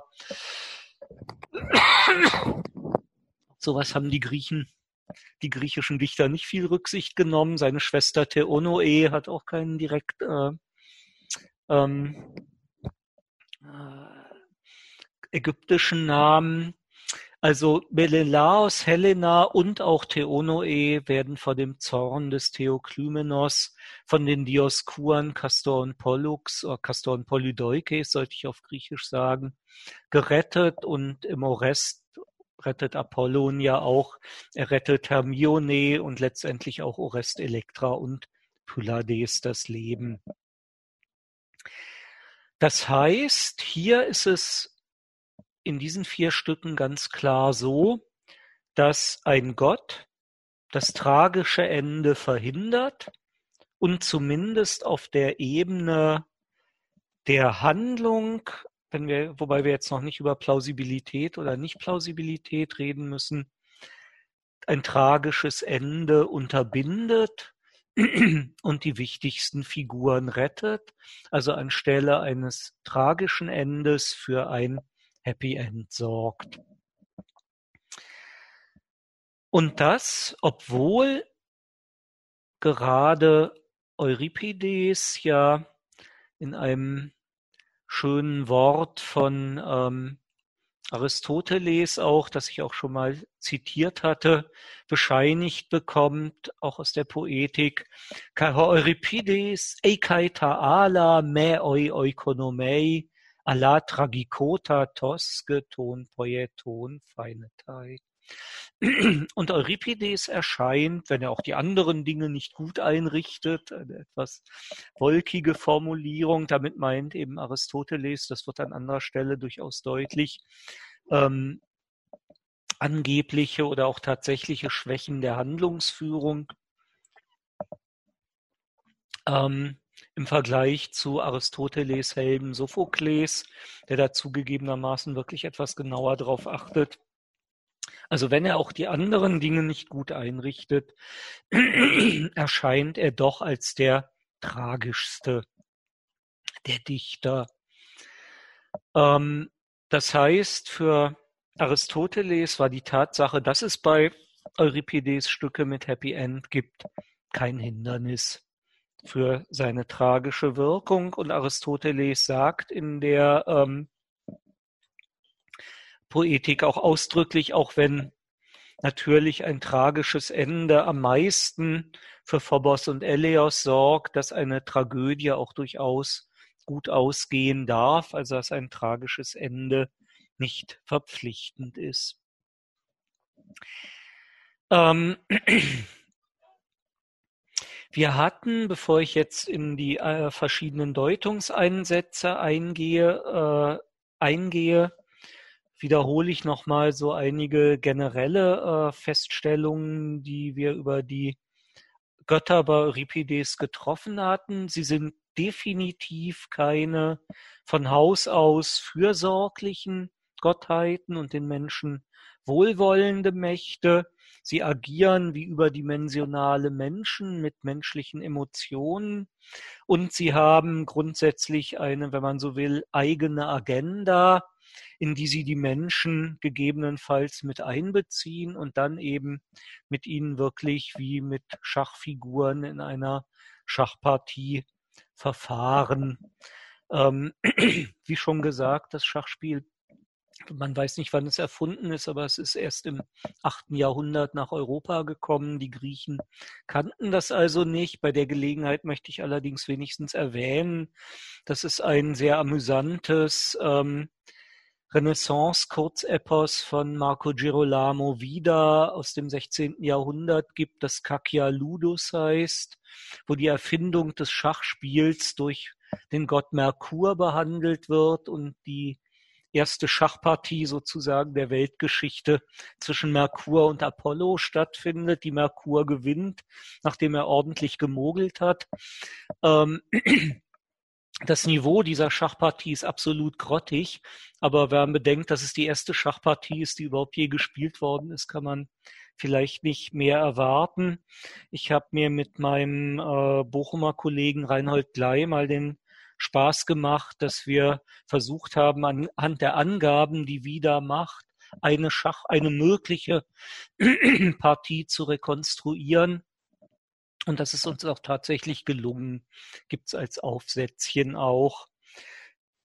sowas haben die Griechen die griechischen Dichter nicht viel Rücksicht genommen. Seine Schwester Theonoe hat auch keinen direkt äh, ähm, äh, ägyptischen Namen. Also Menelaos, Helena und auch Theonoe werden vor dem Zorn des Theoklymenos von den Dioskuren Kastor und Pollux, oder Kastor und Polydeukes, sollte ich auf Griechisch sagen, gerettet, und im Orest rettet Apollon ja auch, er rettet Hermione und letztendlich auch Orest, Elektra und Pylades das Leben. Das heißt, hier ist es in diesen vier Stücken ganz klar so, dass ein Gott das tragische Ende verhindert und zumindest auf der Ebene der Handlung, wenn wir, wobei wir jetzt noch nicht über Plausibilität oder Nicht-Plausibilität reden müssen, ein tragisches Ende unterbindet und die wichtigsten Figuren rettet, also anstelle eines tragischen Endes für ein Happy End sorgt. Und das, obwohl gerade Euripides ja in einem schönen Wort von ähm, Aristoteles auch, das ich auch schon mal zitiert hatte, bescheinigt bekommt, auch aus der Poetik, Kai Euripides, eikai ta'ala me oi oikonomei, ala tragikota tos geton poieton feinetai. Und Euripides erscheint, wenn er auch die anderen Dinge nicht gut einrichtet, eine etwas wolkige Formulierung, damit meint eben Aristoteles, das wird an anderer Stelle durchaus deutlich, ähm, angebliche oder auch tatsächliche Schwächen der Handlungsführung ähm, im Vergleich zu Aristoteles Helden Sophokles, der da zugegebenermaßen wirklich etwas genauer drauf achtet. Also wenn er auch die anderen Dinge nicht gut einrichtet, erscheint er doch als der tragischste der Dichter. Ähm, das heißt, für Aristoteles war die Tatsache, dass es bei Euripides Stücke mit Happy End gibt, kein Hindernis für seine tragische Wirkung. Und Aristoteles sagt in der ähm, Poetik auch ausdrücklich, auch wenn natürlich ein tragisches Ende am meisten für Phobos und Eleos sorgt, dass eine Tragödie auch durchaus gut ausgehen darf, also dass ein tragisches Ende nicht verpflichtend ist. Ähm, wir hatten, bevor ich jetzt in die äh, verschiedenen Deutungseinsätze eingehe, äh, eingehe, wiederhole ich nochmal so einige generelle äh, Feststellungen, die wir über die Götter bei Euripides getroffen hatten. Sie sind definitiv keine von Haus aus fürsorglichen Gottheiten und den Menschen wohlwollende Mächte. Sie agieren wie überdimensionale Menschen mit menschlichen Emotionen und sie haben grundsätzlich eine, wenn man so will, eigene Agenda, in die sie die Menschen gegebenenfalls mit einbeziehen und dann eben mit ihnen wirklich wie mit Schachfiguren in einer Schachpartie verfahren. Ähm, wie schon gesagt, das Schachspiel, man weiß nicht, wann es erfunden ist, aber es ist erst im achten Jahrhundert nach Europa gekommen. Die Griechen kannten das also nicht. Bei der Gelegenheit möchte ich allerdings wenigstens erwähnen, dass es ein sehr amüsantes ähm, Renaissance-Kurzepos von Marco Girolamo Vida aus dem sechzehnten Jahrhundert gibt, das Kakia Ludus heißt, wo die Erfindung des Schachspiels durch den Gott Merkur behandelt wird und die erste Schachpartie sozusagen der Weltgeschichte zwischen Merkur und Apollo stattfindet. Die Merkur gewinnt, nachdem er ordentlich gemogelt hat. Ähm, Das Niveau dieser Schachpartie ist absolut grottig, aber wenn man bedenkt, dass es die erste Schachpartie ist, die überhaupt je gespielt worden ist, kann man vielleicht nicht mehr erwarten. Ich habe mir mit meinem äh, Bochumer Kollegen Reinhold Gley mal den Spaß gemacht, dass wir versucht haben, anhand der Angaben, die Vida macht, eine Schach, eine mögliche Partie zu rekonstruieren. Und das ist uns auch tatsächlich gelungen, gibt es als Aufsätzchen auch.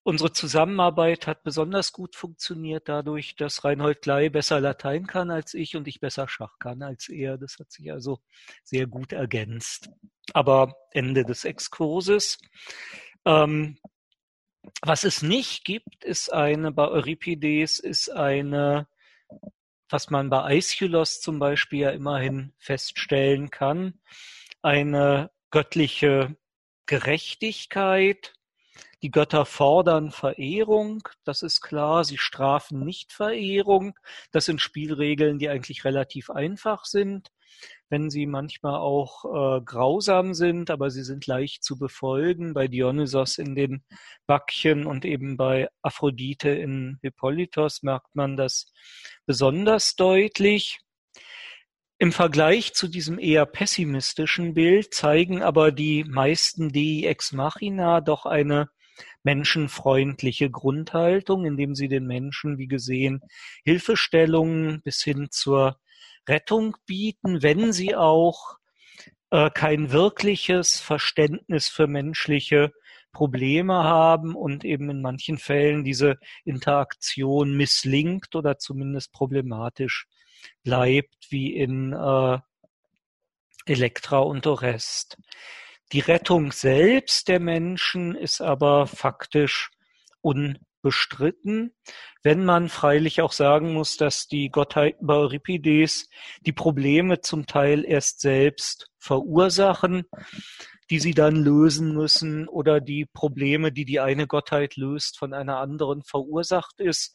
Unsere Zusammenarbeit hat besonders gut funktioniert dadurch, dass Reinhold Gley besser Latein kann als ich und ich besser Schach kann als er. Das hat sich also sehr gut ergänzt. Aber Ende des Exkurses. Ähm, was es nicht gibt, ist eine, bei Euripides ist eine, was man bei Aeschylus zum Beispiel ja immerhin feststellen kann, eine göttliche Gerechtigkeit. Die Götter fordern Verehrung, das ist klar. Sie strafen nicht Verehrung. Das sind Spielregeln, die eigentlich relativ einfach sind, wenn sie manchmal auch äh, grausam sind, aber sie sind leicht zu befolgen. Bei Dionysos in den Bakchen und eben bei Aphrodite in Hippolytos merkt man das besonders deutlich. Im Vergleich zu diesem eher pessimistischen Bild zeigen aber die meisten Dei ex machina doch eine menschenfreundliche Grundhaltung, indem sie den Menschen, wie gesehen, Hilfestellungen bis hin zur Rettung bieten, wenn sie auch äh, kein wirkliches Verständnis für menschliche Probleme haben und eben in manchen Fällen diese Interaktion misslingt oder zumindest problematisch bleibt, wie in äh, Elektra und Orest. Die Rettung selbst der Menschen ist aber faktisch unbestritten, wenn man freilich auch sagen muss, dass die Gottheiten bei Euripides die Probleme zum Teil erst selbst verursachen, die sie dann lösen müssen, oder die Probleme, die die eine Gottheit löst, von einer anderen verursacht ist.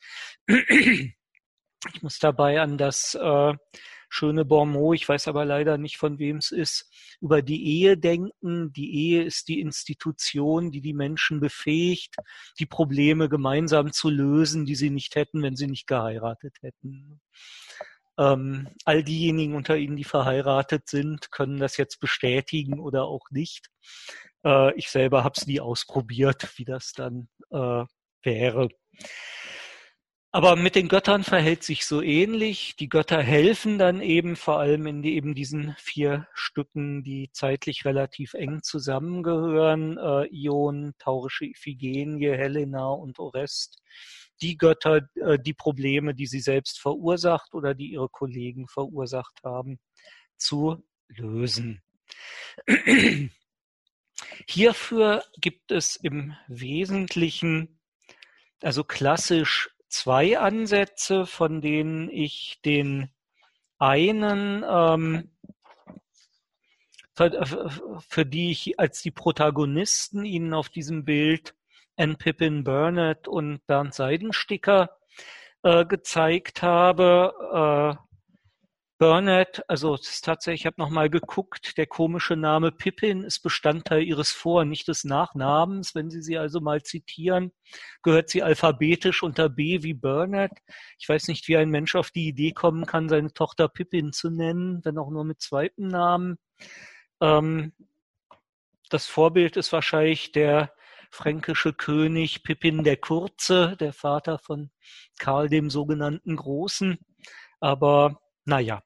Ich muss dabei an das äh, schöne Bonmot, ich weiß aber leider nicht, von wem es ist, über die Ehe denken. Die Ehe ist die Institution, die die Menschen befähigt, die Probleme gemeinsam zu lösen, die sie nicht hätten, wenn sie nicht geheiratet hätten. Ähm, all diejenigen unter Ihnen, die verheiratet sind, können das jetzt bestätigen oder auch nicht. Äh, ich selber habe es nie ausprobiert, wie das dann äh, wäre. Aber mit den Göttern verhält sich so ähnlich. Die Götter helfen dann eben vor allem in die, eben diesen vier Stücken, die zeitlich relativ eng zusammengehören. Äh, Ion, taurische Iphigenie, Helena und Orest. Die Götter, äh, die Probleme, die sie selbst verursacht oder die ihre Kollegen verursacht haben, zu lösen. Hierfür gibt es im Wesentlichen, also klassisch, zwei Ansätze, von denen ich den einen, ähm, für, für die ich als die Protagonisten Ihnen auf diesem Bild Anne Pippin Burnett und Bernd Seidensticker äh, gezeigt habe. Äh, Burnett, also es ist tatsächlich, ich habe nochmal geguckt, der komische Name Pippin ist Bestandteil ihres Vor-, nicht des Nachnamens. Wenn Sie sie also mal zitieren, gehört sie alphabetisch unter B wie Burnett. Ich weiß nicht, wie ein Mensch auf die Idee kommen kann, seine Tochter Pippin zu nennen, wenn auch nur mit zweitem Namen. Ähm, das Vorbild ist wahrscheinlich der fränkische König Pippin der Kurze, der Vater von Karl dem sogenannten Großen. Aber naja.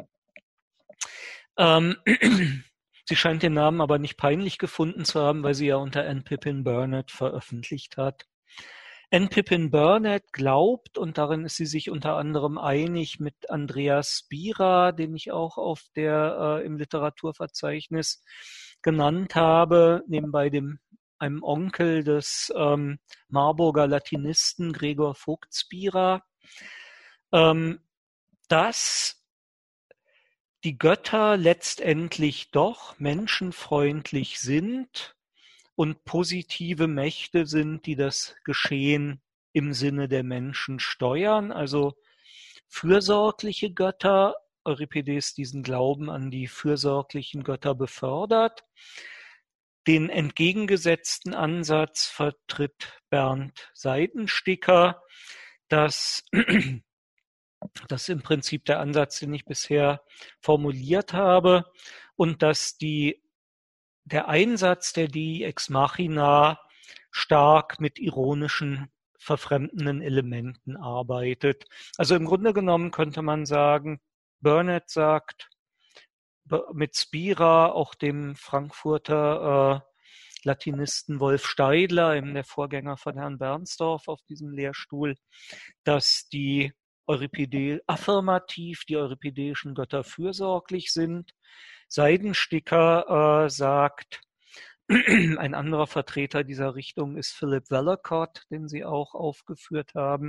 Ähm, sie scheint den Namen aber nicht peinlich gefunden zu haben, weil sie ja unter Anne Pippin Burnett veröffentlicht hat. Anne Pippin Burnett glaubt, und darin ist sie sich unter anderem einig mit Andreas Spira, den ich auch auf der äh, im Literaturverzeichnis genannt habe, nebenbei dem einem Onkel des ähm, Marburger Latinisten Gregor Vogt Spira, ähm, dass die Götter letztendlich doch menschenfreundlich sind und positive Mächte sind, die das Geschehen im Sinne der Menschen steuern. Also fürsorgliche Götter, Euripides diesen Glauben an die fürsorglichen Götter befördert. Den entgegengesetzten Ansatz vertritt Bernd Seidensticker, dass das ist im Prinzip der Ansatz, den ich bisher formuliert habe, und dass die, der Einsatz der Dei ex machina stark mit ironischen, verfremdenden Elementen arbeitet. Also im Grunde genommen könnte man sagen, Burnett sagt mit Spira, auch dem Frankfurter äh, Latinisten Wolf Steidler, eben der Vorgänger von Herrn Bernsdorf auf diesem Lehrstuhl, dass die Euripide affirmativ, die euripideischen Götter fürsorglich sind. Seidensticker äh, sagt, ein anderer Vertreter dieser Richtung ist Philip Vellacott, den Sie auch aufgeführt haben,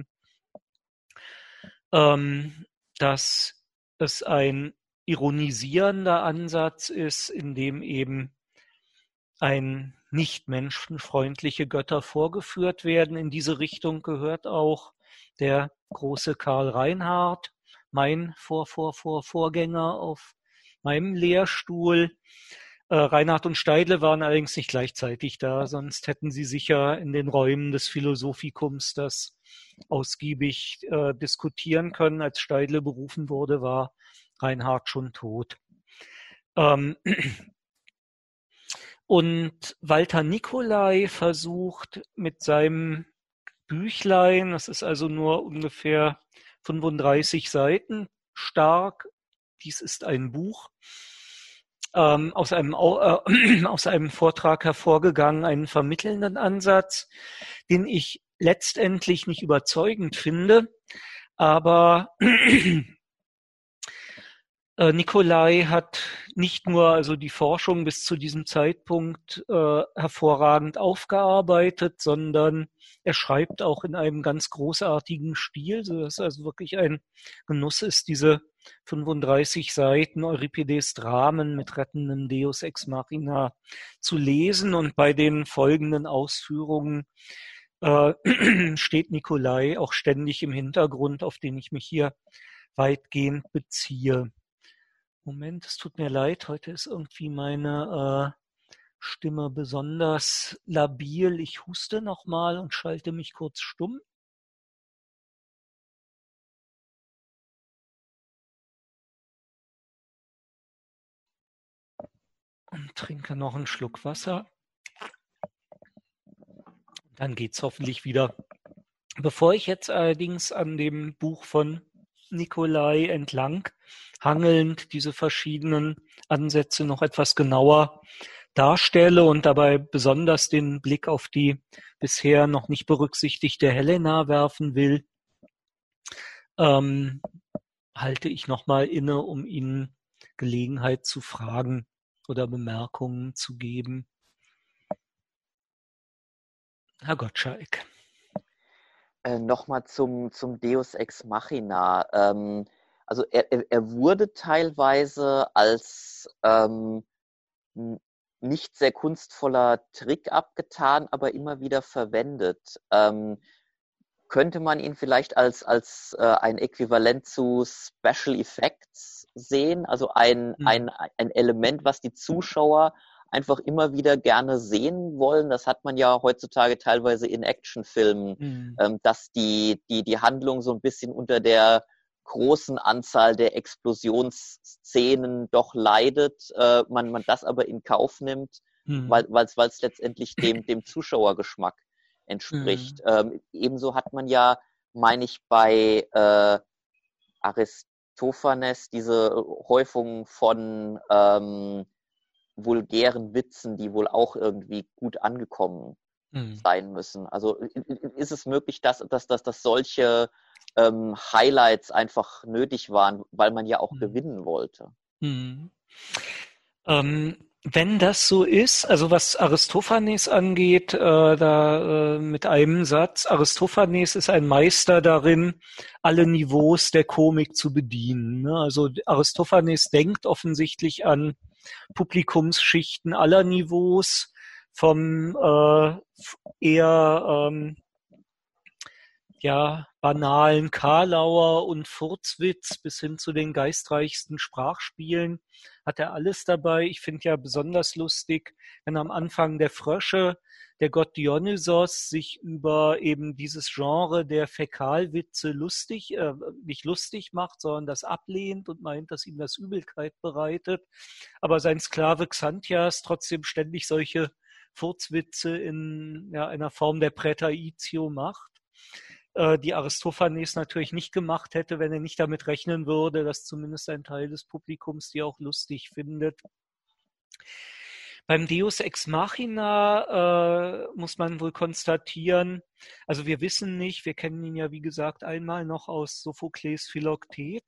ähm, dass es ein ironisierender Ansatz ist, in dem eben ein nicht menschenfreundliche Götter vorgeführt werden. In diese Richtung gehört auch der große Karl Reinhardt, mein Vor, Vor, Vor, Vorgänger auf meinem Lehrstuhl. Äh, Reinhardt und Steidle waren allerdings nicht gleichzeitig da, sonst hätten sie sicher in den Räumen des Philosophikums das ausgiebig äh, diskutieren können. Als Steidle berufen wurde, war Reinhardt schon tot. Ähm, und Walter Nicolai versucht mit seinem Büchlein, das ist also nur ungefähr fünfunddreißig Seiten stark, dies ist ein Buch, ähm, aus einem, äh, aus einem Vortrag hervorgegangen, einen vermittelnden Ansatz, den ich letztendlich nicht überzeugend finde, aber Äh, Nicolai hat nicht nur also die Forschung bis zu diesem Zeitpunkt äh, hervorragend aufgearbeitet, sondern er schreibt auch in einem ganz großartigen Stil, sodass es also wirklich ein Genuss ist, diese fünfunddreißig Seiten Euripides Dramen mit rettendem Deus ex machina zu lesen. Und bei den folgenden Ausführungen äh, steht Nicolai auch ständig im Hintergrund, auf den ich mich hier weitgehend beziehe. Moment, es tut mir leid, heute ist irgendwie meine äh, Stimme besonders labil. Ich huste nochmal und schalte mich kurz stumm. Und trinke noch einen Schluck Wasser. Dann geht's hoffentlich wieder. Bevor ich jetzt allerdings an dem Buch von Nicolai entlang hangelnd diese verschiedenen Ansätze noch etwas genauer darstelle und dabei besonders den Blick auf die bisher noch nicht berücksichtigte Helena werfen will, ähm, halte ich nochmal inne, um Ihnen Gelegenheit zu fragen oder Bemerkungen zu geben. Herr Gottschalk. Äh, Nochmal zum, zum Deus ex machina. Ähm, also er, er, er wurde teilweise als ähm, nicht sehr kunstvoller Trick abgetan, aber immer wieder verwendet. Ähm, könnte man ihn vielleicht als, als äh, ein Äquivalent zu Special Effects sehen? Also ein, mhm. ein, ein Element, was die Zuschauer einfach immer wieder gerne sehen wollen. Das hat man ja heutzutage teilweise in Actionfilmen, mhm. ähm, dass die, die, die Handlung so ein bisschen unter der großen Anzahl der Explosionsszenen doch leidet, äh, man, man das aber in Kauf nimmt, mhm. weil es weil es letztendlich dem, dem Zuschauergeschmack entspricht. Mhm. Ähm, ebenso hat man ja, meine ich, bei äh, Aristophanes diese Häufung von ähm, vulgären Witzen, die wohl auch irgendwie gut angekommen hm. sein müssen. Also ist es möglich, dass, dass, dass, dass solche ähm, Highlights einfach nötig waren, weil man ja auch hm. gewinnen wollte? Hm. Ähm, wenn das so ist, also was Aristophanes angeht, äh, da äh, mit einem Satz, Aristophanes ist ein Meister darin, alle Niveaus der Komik zu bedienen. Ne? Also Aristophanes denkt offensichtlich an Publikumsschichten aller Niveaus, vom äh, eher ähm, ja, banalen Karlauer und Furzwitz bis hin zu den geistreichsten Sprachspielen hat er alles dabei. Ich finde ja besonders lustig, wenn am Anfang der Frösche der Gott Dionysos sich über eben dieses Genre der Fäkalwitze lustig, äh, nicht lustig macht, sondern das ablehnt und meint, dass ihm das Übelkeit bereitet. Aber sein Sklave Xanthias trotzdem ständig solche Furzwitze in ja, einer Form der Präteritio macht, äh, die Aristophanes natürlich nicht gemacht hätte, wenn er nicht damit rechnen würde, dass zumindest ein Teil des Publikums die auch lustig findet. Beim Deus Ex Machina äh, muss man wohl konstatieren, also wir wissen nicht, wir kennen ihn ja wie gesagt einmal noch aus Sophokles Philoktet.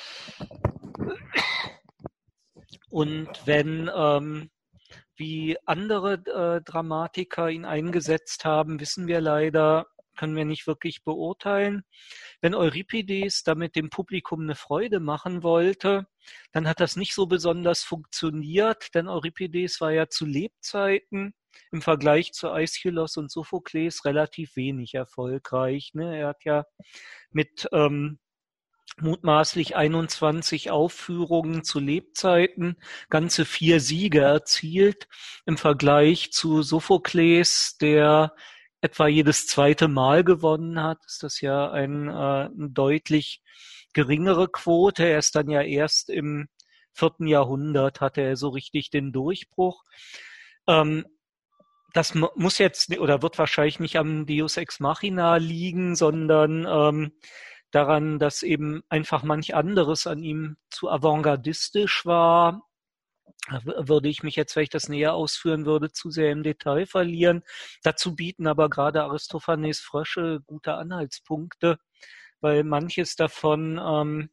Und wenn ähm, wie andere äh, Dramatiker ihn eingesetzt haben, wissen wir leider, können wir nicht wirklich beurteilen. Wenn Euripides damit dem Publikum eine Freude machen wollte, dann hat das nicht so besonders funktioniert, denn Euripides war ja zu Lebzeiten im Vergleich zu Aeschylus und Sophokles relativ wenig erfolgreich. Ne? Er hat ja mit ähm, mutmaßlich einundzwanzig Aufführungen zu Lebzeiten ganze vier Siege erzielt, im Vergleich zu Sophokles, der etwa jedes zweite Mal gewonnen hat, ist das ja ein, äh, eine deutlich geringere Quote. Er ist dann ja erst im vierten Jahrhundert, hatte er so richtig den Durchbruch. Ähm, das muss jetzt oder wird wahrscheinlich nicht am Deus Ex Machina liegen, sondern ähm, daran, dass eben einfach manch anderes an ihm zu avantgardistisch war. Da würde ich mich jetzt, wenn ich das näher ausführen würde, zu sehr im Detail verlieren. Dazu bieten aber gerade Aristophanes Frösche gute Anhaltspunkte, weil manches davon ähm,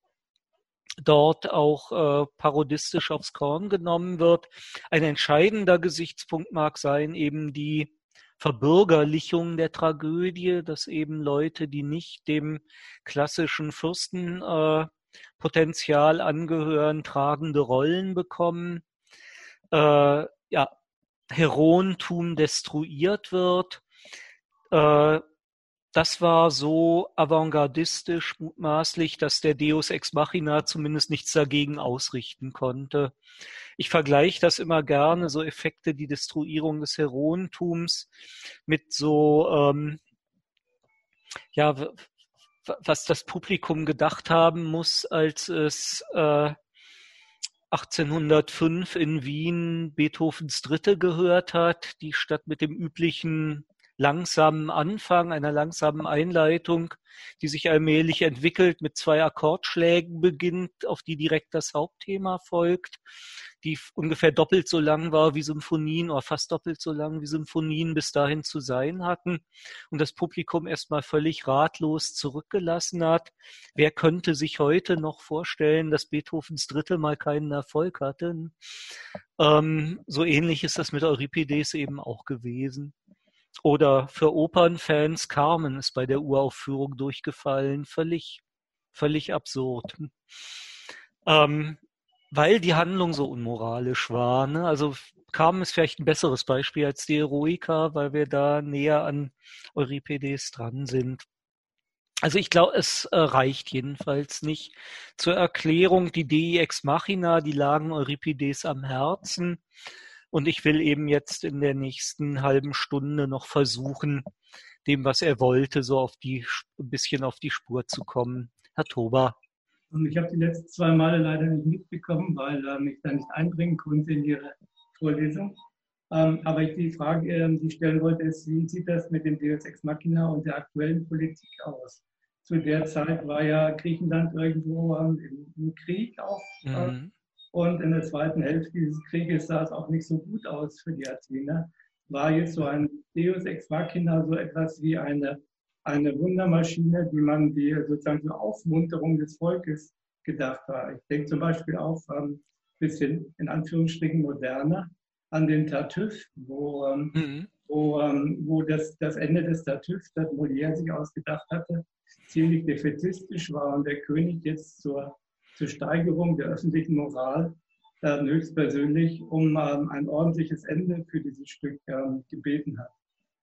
dort auch äh, parodistisch aufs Korn genommen wird. Ein entscheidender Gesichtspunkt mag sein eben die Verbürgerlichung der Tragödie, dass eben Leute, die nicht dem klassischen Fürstenpotenzial äh, angehören, tragende Rollen bekommen, äh, ja, Heroentum destruiert wird. Äh, das war so avantgardistisch mutmaßlich, dass der Deus Ex Machina zumindest nichts dagegen ausrichten konnte. Ich vergleiche das immer gerne, so Effekte, die Destruierung des Heroentums mit so, ähm, ja, w- was das Publikum gedacht haben muss, als es äh, achtzehnhundertfünf in Wien Beethovens Dritte gehört hat, die statt mit dem üblichen langsamen Anfang, einer langsamen Einleitung, die sich allmählich entwickelt, mit zwei Akkordschlägen beginnt, auf die direkt das Hauptthema folgt, die ungefähr doppelt so lang war wie Symphonien oder fast doppelt so lang wie Symphonien bis dahin zu sein hatten und das Publikum erstmal völlig ratlos zurückgelassen hat. Wer könnte sich heute noch vorstellen, dass Beethovens Dritte mal keinen Erfolg hatte? Ähm, so ähnlich ist das mit Euripides eben auch gewesen. Oder für Opernfans, Carmen ist bei der Uraufführung durchgefallen. Völlig, völlig absurd. Ähm, weil die Handlung so unmoralisch war. Ne? Also Carmen ist vielleicht ein besseres Beispiel als die Eroica, weil wir da näher an Euripides dran sind. Also ich glaube, es äh, reicht jedenfalls nicht. Zur Erklärung, die Dei Ex Machina, die lagen Euripides am Herzen. Und ich will eben jetzt in der nächsten halben Stunde noch versuchen, dem, was er wollte, so auf die, ein bisschen auf die Spur zu kommen. Herr Toba. Ich habe die letzten zwei Male leider nicht mitbekommen, weil ähm, ich da nicht einbringen konnte in Ihre Vorlesung. Ähm, aber ich die Frage, ähm, die ich stellen wollte, ist, wie sieht das mit dem Deus Ex Machina und der aktuellen Politik aus? Zu der Zeit war ja Griechenland irgendwo ähm, im, im Krieg auch. Äh, Mhm. Und in der zweiten Hälfte dieses Krieges sah es auch nicht so gut aus für die Athener. War jetzt so ein Deus Ex Machina so etwas wie eine, eine Wundermaschine, die man die sozusagen zur Aufmunterung des Volkes gedacht war. Ich denke zum Beispiel auch ein ähm, bisschen in Anführungsstrichen moderner an den Tartuffe, wo, ähm, Mhm. wo, ähm, wo das, das Ende des Tartuffe, das Molière sich ausgedacht hatte, ziemlich defaitistisch war und der König jetzt zur zur Steigerung der öffentlichen Moral äh, höchstpersönlich um ähm, ein ordentliches Ende für dieses Stück ähm, gebeten hat.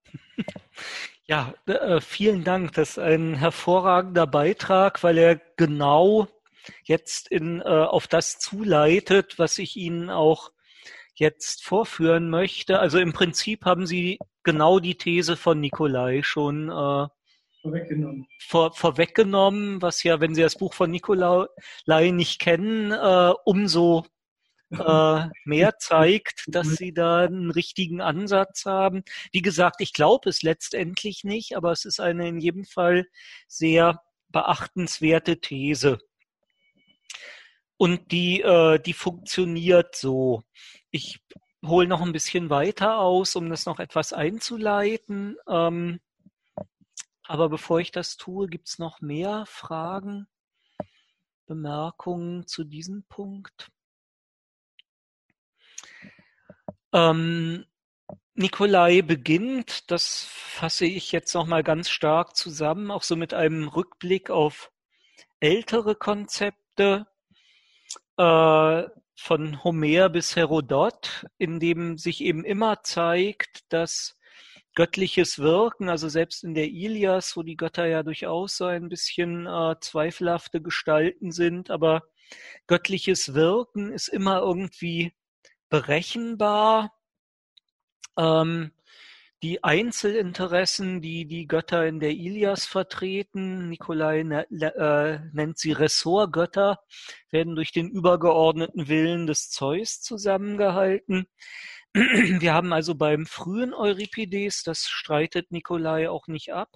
Ja, äh, vielen Dank. Das ist ein hervorragender Beitrag, weil er genau jetzt in, äh, auf das zuleitet, was ich Ihnen auch jetzt vorführen möchte. Also im Prinzip haben Sie genau die These von Nicolai schon äh, Vorweggenommen. Vor, vorweggenommen, was ja, wenn Sie das Buch von Nicolai nicht kennen, äh, umso äh, mehr zeigt, dass Sie da einen richtigen Ansatz haben. Wie gesagt, ich glaube es letztendlich nicht, aber es ist eine in jedem Fall sehr beachtenswerte These. Und die, äh, die funktioniert so. Ich hole noch ein bisschen weiter aus, um das noch etwas einzuleiten. Ähm, aber bevor ich das tue, gibt es noch mehr Fragen, Bemerkungen zu diesem Punkt? Ähm, Nikolai beginnt, das fasse ich jetzt nochmal ganz stark zusammen, auch so mit einem Rückblick auf ältere Konzepte, äh, von Homer bis Herodot, in dem sich eben immer zeigt, dass göttliches Wirken, also selbst in der Ilias, wo die Götter ja durchaus so ein bisschen äh, zweifelhafte Gestalten sind, aber göttliches Wirken ist immer irgendwie berechenbar. Ähm, die Einzelinteressen, die die Götter in der Ilias vertreten, Nikolai ne, äh, nennt sie Ressortgötter, werden durch den übergeordneten Willen des Zeus zusammengehalten. Wir haben also beim frühen Euripides, das streitet Nikolai auch nicht ab,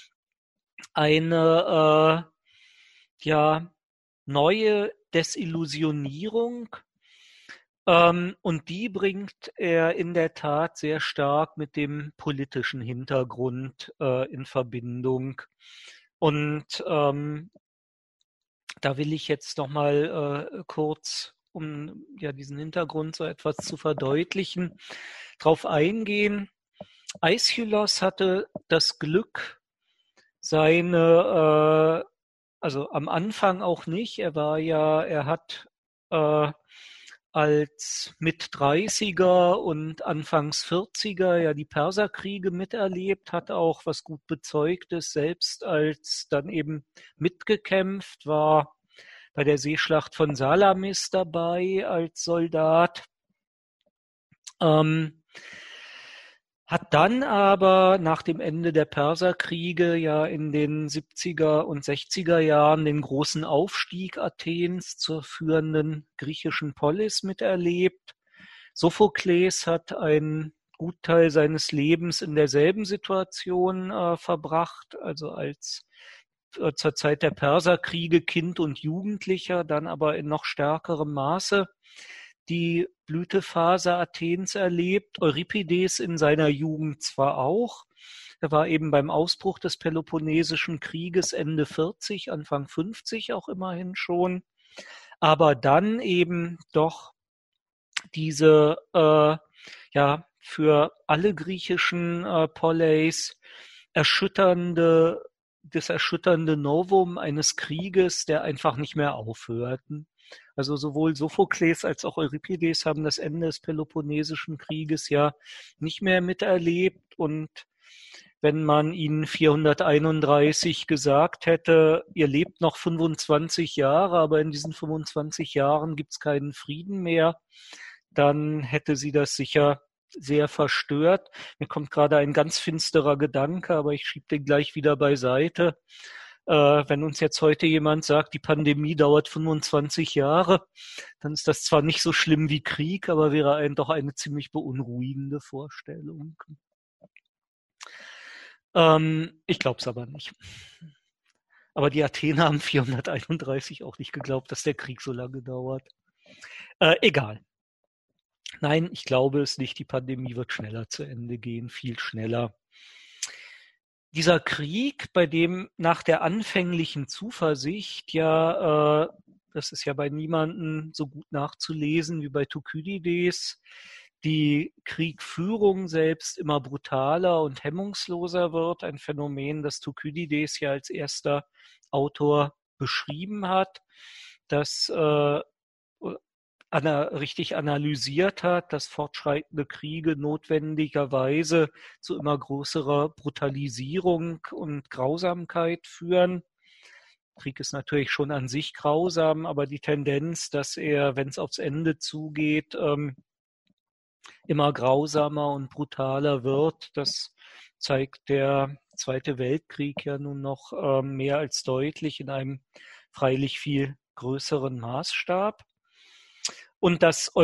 eine äh, ja, neue Desillusionierung. Ähm, und die bringt er in der Tat sehr stark mit dem politischen Hintergrund äh, in Verbindung. Und ähm, da will ich jetzt nochmal äh, kurz, um ja diesen Hintergrund so etwas zu verdeutlichen, drauf eingehen. Aeschylus hatte das Glück, seine, äh, also am Anfang auch nicht, er war ja, er hat äh, als Mit-dreißiger und Anfangs vierziger ja die Perserkriege miterlebt, hat auch was gut Bezeugtes selbst als dann eben mitgekämpft, war bei der Seeschlacht von Salamis dabei als Soldat. Ähm, hat dann aber nach dem Ende der Perserkriege ja in den siebziger und sechziger Jahren den großen Aufstieg Athens zur führenden griechischen Polis miterlebt. Sophokles hat einen Gutteil seines Lebens in derselben Situation äh, verbracht, also als äh, zur Zeit der Perserkriege Kind und Jugendlicher, dann aber in noch stärkerem Maße die Blütephase Athens erlebt, Euripides in seiner Jugend zwar auch, er war eben beim Ausbruch des Peloponnesischen Krieges Ende vierzig, Anfang fünfzig auch immerhin schon, aber dann eben doch diese äh, ja für alle griechischen äh, Poleis erschütternde, das erschütternde Novum eines Krieges, der einfach nicht mehr aufhörten. Also sowohl Sophokles als auch Euripides haben das Ende des Peloponnesischen Krieges ja nicht mehr miterlebt. Und wenn man ihnen vierhunderteinunddreißig gesagt hätte, ihr lebt noch fünfundzwanzig Jahre, aber in diesen fünfundzwanzig Jahren gibt es keinen Frieden mehr, dann hätte sie das sicher sehr verstört. Mir kommt gerade ein ganz finsterer Gedanke, aber ich schiebe den gleich wieder beiseite. Äh, wenn uns jetzt heute jemand sagt, die Pandemie dauert fünfundzwanzig Jahre, dann ist das zwar nicht so schlimm wie Krieg, aber wäre ein, doch eine ziemlich beunruhigende Vorstellung. Ähm, ich glaube es aber nicht. Aber die Athener haben vierhunderteinunddreißig auch nicht geglaubt, dass der Krieg so lange dauert. Äh, egal. Nein, ich glaube es nicht. Die Pandemie wird schneller zu Ende gehen, viel schneller. Dieser Krieg, bei dem nach der anfänglichen Zuversicht ja, äh, das ist ja bei niemandem so gut nachzulesen wie bei Thukydides, die Kriegführung selbst immer brutaler und hemmungsloser wird, ein Phänomen, das Thukydides ja als erster Autor beschrieben hat, das äh, Ana, richtig analysiert hat, dass fortschreitende Kriege notwendigerweise zu immer größerer Brutalisierung und Grausamkeit führen. Krieg ist natürlich schon an sich grausam, aber die Tendenz, dass er, wenn es aufs Ende zugeht, ähm, immer grausamer und brutaler wird, das zeigt der Zweite Weltkrieg ja nun noch ähm, mehr als deutlich in einem freilich viel größeren Maßstab. Und dass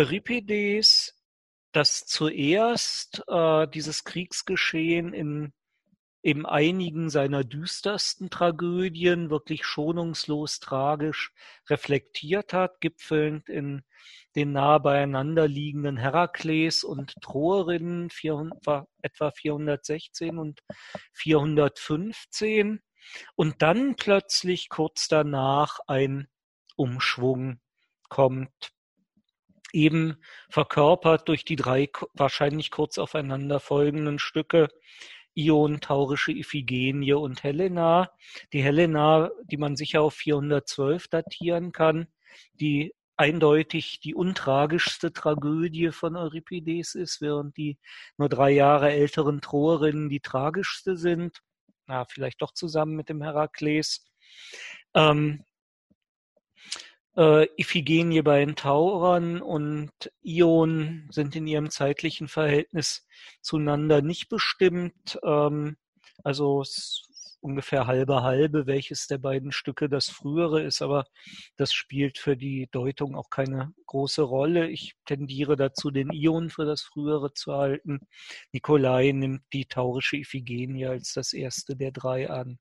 Euripides, das zuerst äh, dieses Kriegsgeschehen in eben einigen seiner düstersten Tragödien wirklich schonungslos tragisch reflektiert hat, gipfelnd in den nahe beieinander liegenden Herakles und Troerinnen vierhundert, etwa vierhundertsechzehn und vierhundertfünfzehn. Und dann plötzlich kurz danach ein Umschwung kommt, eben verkörpert durch die drei wahrscheinlich kurz aufeinander folgenden Stücke Ion, Taurische Iphigenie und Helena. Die Helena, die man sicher auf vierhundertzwölf datieren kann, die eindeutig die untragischste Tragödie von Euripides ist, während die nur drei Jahre älteren Troerinnen die tragischste sind. Na, vielleicht doch zusammen mit dem Herakles. Ähm, äh, Iphigenie bei den Taurern und Ion sind in ihrem zeitlichen Verhältnis zueinander nicht bestimmt. Ähm, also es ungefähr halbe halbe, welches der beiden Stücke das frühere ist, aber das spielt für die Deutung auch keine große Rolle. Ich tendiere dazu, den Ion für das frühere zu halten. Nikolai nimmt die Taurische Iphigenie als das erste der drei an.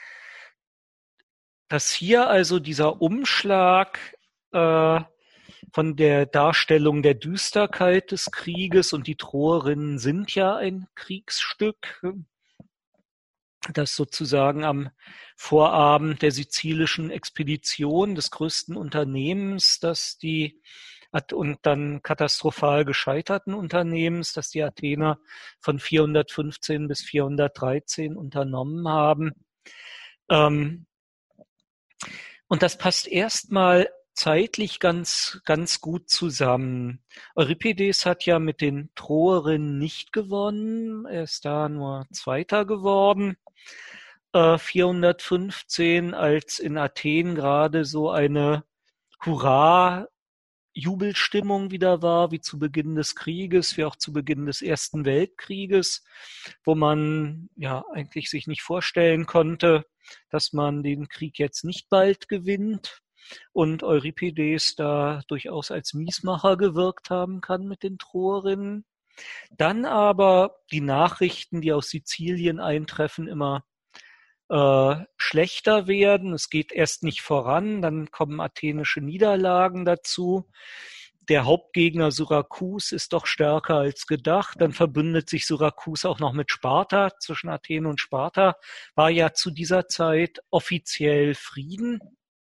Dass hier also dieser Umschlag äh, von der Darstellung der Düsterkeit des Krieges, und die Troerinnen sind ja ein Kriegsstück, das sozusagen am Vorabend der sizilischen Expedition des größten Unternehmens, das die und dann katastrophal gescheiterten Unternehmens, das die Athener von vierhundertfünfzehn bis vierhundertdreizehn unternommen haben. Ähm, und das passt erstmal zeitlich ganz, ganz gut zusammen. Euripides hat ja mit den Troerinnen nicht gewonnen. Er ist da nur Zweiter geworden. Äh, vierhundertfünfzehn, als in Athen gerade so eine Hurra-Jubelstimmung wieder war, wie zu Beginn des Krieges, wie auch zu Beginn des Ersten Weltkrieges, wo man ja eigentlich sich nicht vorstellen konnte, dass man den Krieg jetzt nicht bald gewinnt. Und Euripides da durchaus als Miesmacher gewirkt haben kann mit den Troerinnen. Dann aber die Nachrichten, die aus Sizilien eintreffen, immer äh, schlechter werden. Es geht erst nicht voran, dann kommen athenische Niederlagen dazu. Der Hauptgegner Syrakus ist doch stärker als gedacht. Dann verbündet sich Syrakus auch noch mit Sparta. Zwischen Athen und Sparta war ja zu dieser Zeit offiziell Frieden.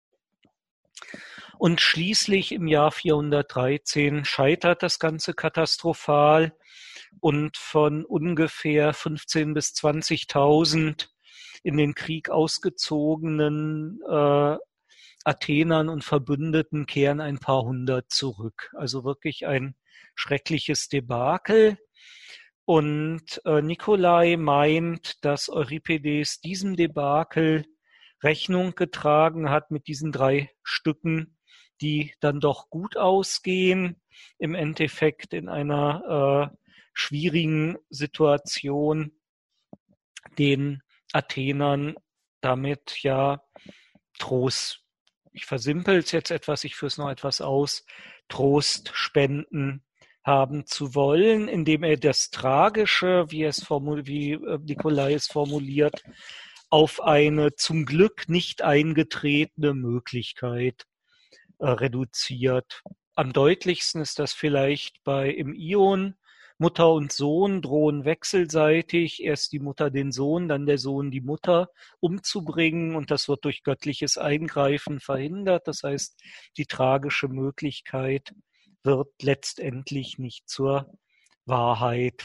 Und schließlich im Jahr vierhundertdreizehn scheitert das Ganze katastrophal und von ungefähr fünfzehntausend bis zwanzigtausend in den Krieg ausgezogenen äh, Athenern und Verbündeten kehren ein paar hundert zurück. Also wirklich ein schreckliches Debakel. Und äh, Nikolai meint, dass Euripides diesem Debakel Rechnung getragen hat mit diesen drei Stücken, die dann doch gut ausgehen, im Endeffekt in einer äh, schwierigen Situation den Athenern damit ja Trost, ich versimpel es jetzt etwas, ich führe es noch etwas aus, Trost spenden haben zu wollen, indem er das Tragische, wie, es formul- wie äh, Nikolai es formuliert, auf eine zum Glück nicht eingetretene Möglichkeit äh, reduziert. Am deutlichsten ist das vielleicht bei im Ion. Mutter und Sohn drohen wechselseitig, erst die Mutter den Sohn, dann der Sohn die Mutter umzubringen, und das wird durch göttliches Eingreifen verhindert. Das heißt, die tragische Möglichkeit wird letztendlich nicht zur Wahrheit.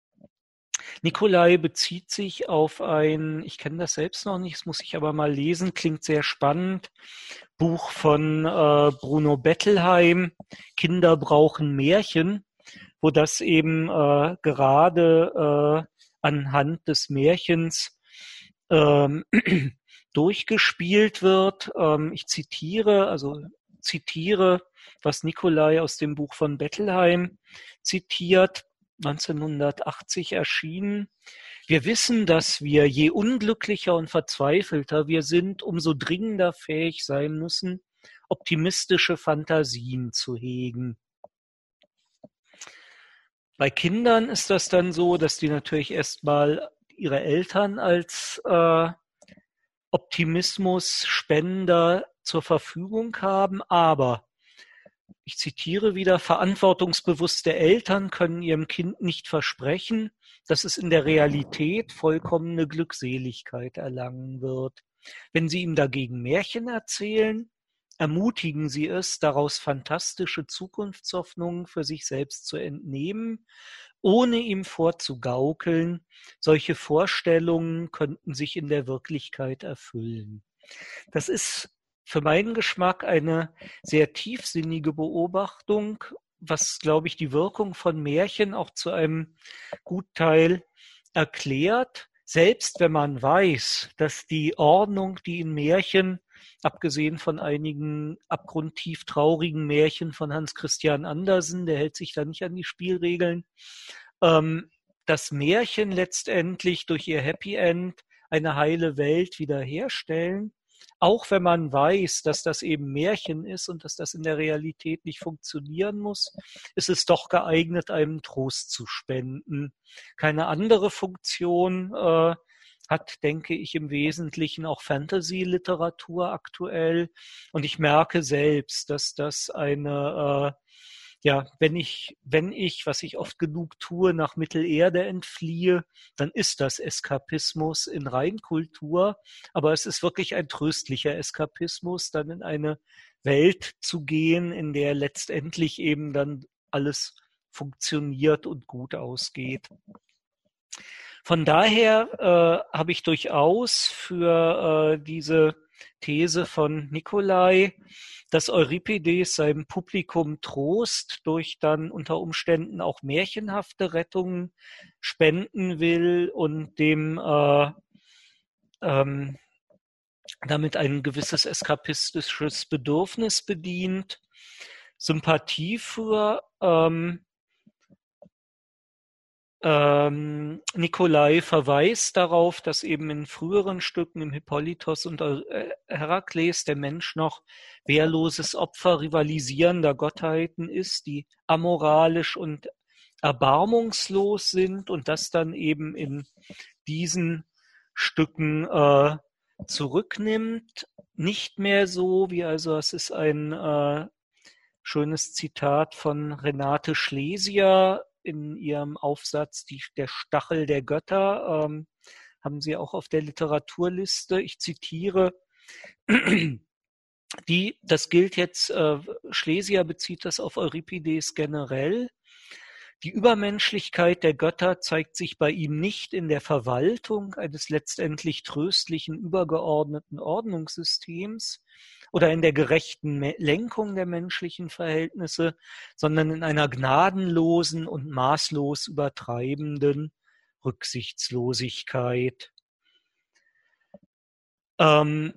Nikolai bezieht sich auf ein, ich kenne das selbst noch nicht, das muss ich aber mal lesen, klingt sehr spannend, Buch von äh, Bruno Bettelheim, Kinder brauchen Märchen, wo das eben äh, gerade äh, anhand des Märchens ähm, durchgespielt wird. Ähm, ich zitiere, also zitiere, was Nikolai aus dem Buch von Bettelheim zitiert, neunzehnhundertachtzig erschienen. Wir wissen, dass wir, je unglücklicher und verzweifelter wir sind, umso dringender fähig sein müssen, optimistische Fantasien zu hegen. Bei Kindern ist das dann so, dass die natürlich erstmal ihre Eltern als äh, Optimismusspender zur Verfügung haben, aber ich zitiere wieder: Verantwortungsbewusste Eltern können ihrem Kind nicht versprechen, dass es in der Realität vollkommene Glückseligkeit erlangen wird. Wenn sie ihm dagegen Märchen erzählen, ermutigen sie es, daraus fantastische Zukunftshoffnungen für sich selbst zu entnehmen, ohne ihm vorzugaukeln, solche Vorstellungen könnten sich in der Wirklichkeit erfüllen. Das ist für meinen Geschmack eine sehr tiefsinnige Beobachtung, was, glaube ich, die Wirkung von Märchen auch zu einem Gutteil erklärt. Selbst wenn man weiß, dass die Ordnung, die in Märchen, abgesehen von einigen abgrundtief traurigen Märchen von Hans Christian Andersen, der hält sich da nicht an die Spielregeln, ähm, dass Märchen letztendlich durch ihr Happy End eine heile Welt wiederherstellen. Auch wenn man weiß, dass das eben Märchen ist und dass das in der Realität nicht funktionieren muss, ist es doch geeignet, einem Trost zu spenden. Keine andere Funktion äh, hat, denke ich, im Wesentlichen auch Fantasy-Literatur aktuell. Und ich merke selbst, dass das eine... Äh, Ja, wenn ich, wenn ich, was ich oft genug tue, nach Mittelerde entfliehe, dann ist das Eskapismus in Reinkultur. Aber es ist wirklich ein tröstlicher Eskapismus, dann in eine Welt zu gehen, in der letztendlich eben dann alles funktioniert und gut ausgeht. Von daher äh, habe ich durchaus für äh, diese These von Nicolai, dass Euripides seinem Publikum Trost durch dann unter Umständen auch märchenhafte Rettungen spenden will und dem äh, ähm, damit ein gewisses eskapistisches Bedürfnis bedient, Sympathie für ähm, Ähm, Nicolai verweist darauf, dass eben in früheren Stücken im Hippolytos und äh, Herakles der Mensch noch wehrloses Opfer rivalisierender Gottheiten ist, die amoralisch und erbarmungslos sind und das dann eben in diesen Stücken äh, zurücknimmt. Nicht mehr so, wie also es ist ein äh, schönes Zitat von Renate Schlesier in ihrem Aufsatz die, Der Stachel der Götter, ähm, haben Sie auch auf der Literaturliste. Ich zitiere, die, das gilt jetzt, äh, Schlesier bezieht das auf Euripides generell. Die Übermenschlichkeit der Götter zeigt sich bei ihm nicht in der Verwaltung eines letztendlich tröstlichen, übergeordneten Ordnungssystems oder in der gerechten Lenkung der menschlichen Verhältnisse, sondern in einer gnadenlosen und maßlos übertreibenden Rücksichtslosigkeit. Ähm,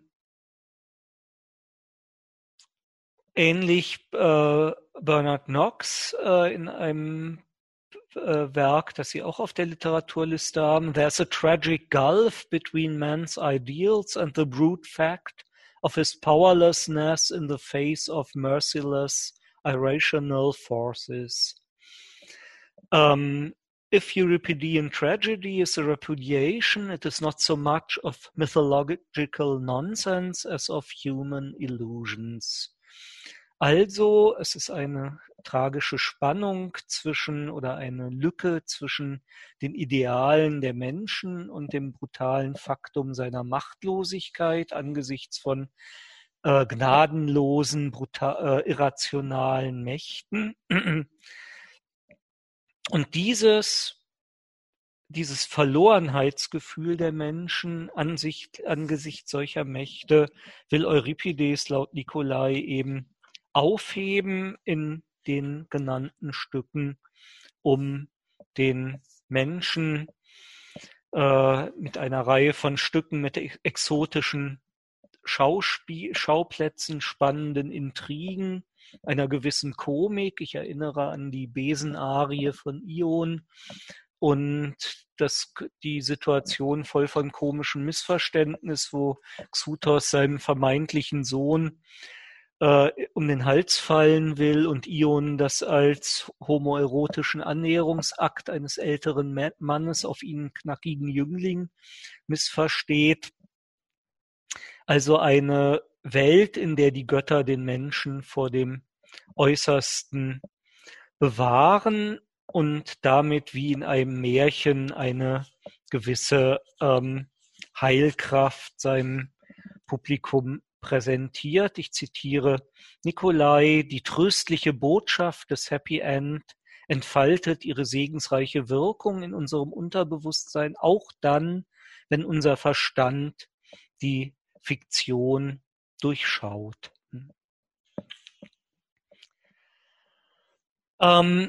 ähnlich äh, Bernard Knox äh, in einem äh, Werk, das Sie auch auf der Literaturliste haben, There's a tragic gulf between man's ideals and the brute fact of his powerlessness in the face of merciless irrational forces. Um, if Euripidean tragedy is a repudiation, it is not so much of mythological nonsense as of human illusions. Also, es ist eine tragische Spannung zwischen oder eine Lücke zwischen den Idealen der Menschen und dem brutalen Faktum seiner Machtlosigkeit angesichts von äh, gnadenlosen, brutal, äh, irrationalen Mächten. Und dieses, dieses Verlorenheitsgefühl der Menschen ansicht, angesichts solcher Mächte will Euripides laut Nicolai eben aufheben in den genannten Stücken, um den Menschen äh, mit einer Reihe von Stücken mit exotischen Schauspiel, Schauplätzen, spannenden Intrigen, einer gewissen Komik, ich erinnere an die Besenarie von Ion und das, die Situation voll von komischem Missverständnis, wo Xuthos seinen vermeintlichen Sohn äh, um den Hals fallen will und Ion das als homoerotischen Annäherungsakt eines älteren Mannes auf ihn knackigen Jüngling missversteht. Also eine Welt, in der die Götter den Menschen vor dem Äußersten bewahren und damit wie in einem Märchen eine gewisse ähm, Heilkraft seinem Publikum präsentiert. Ich zitiere Nikolai: Die tröstliche Botschaft des Happy End entfaltet ihre segensreiche Wirkung in unserem Unterbewusstsein, auch dann, wenn unser Verstand die Fiktion durchschaut. Ähm,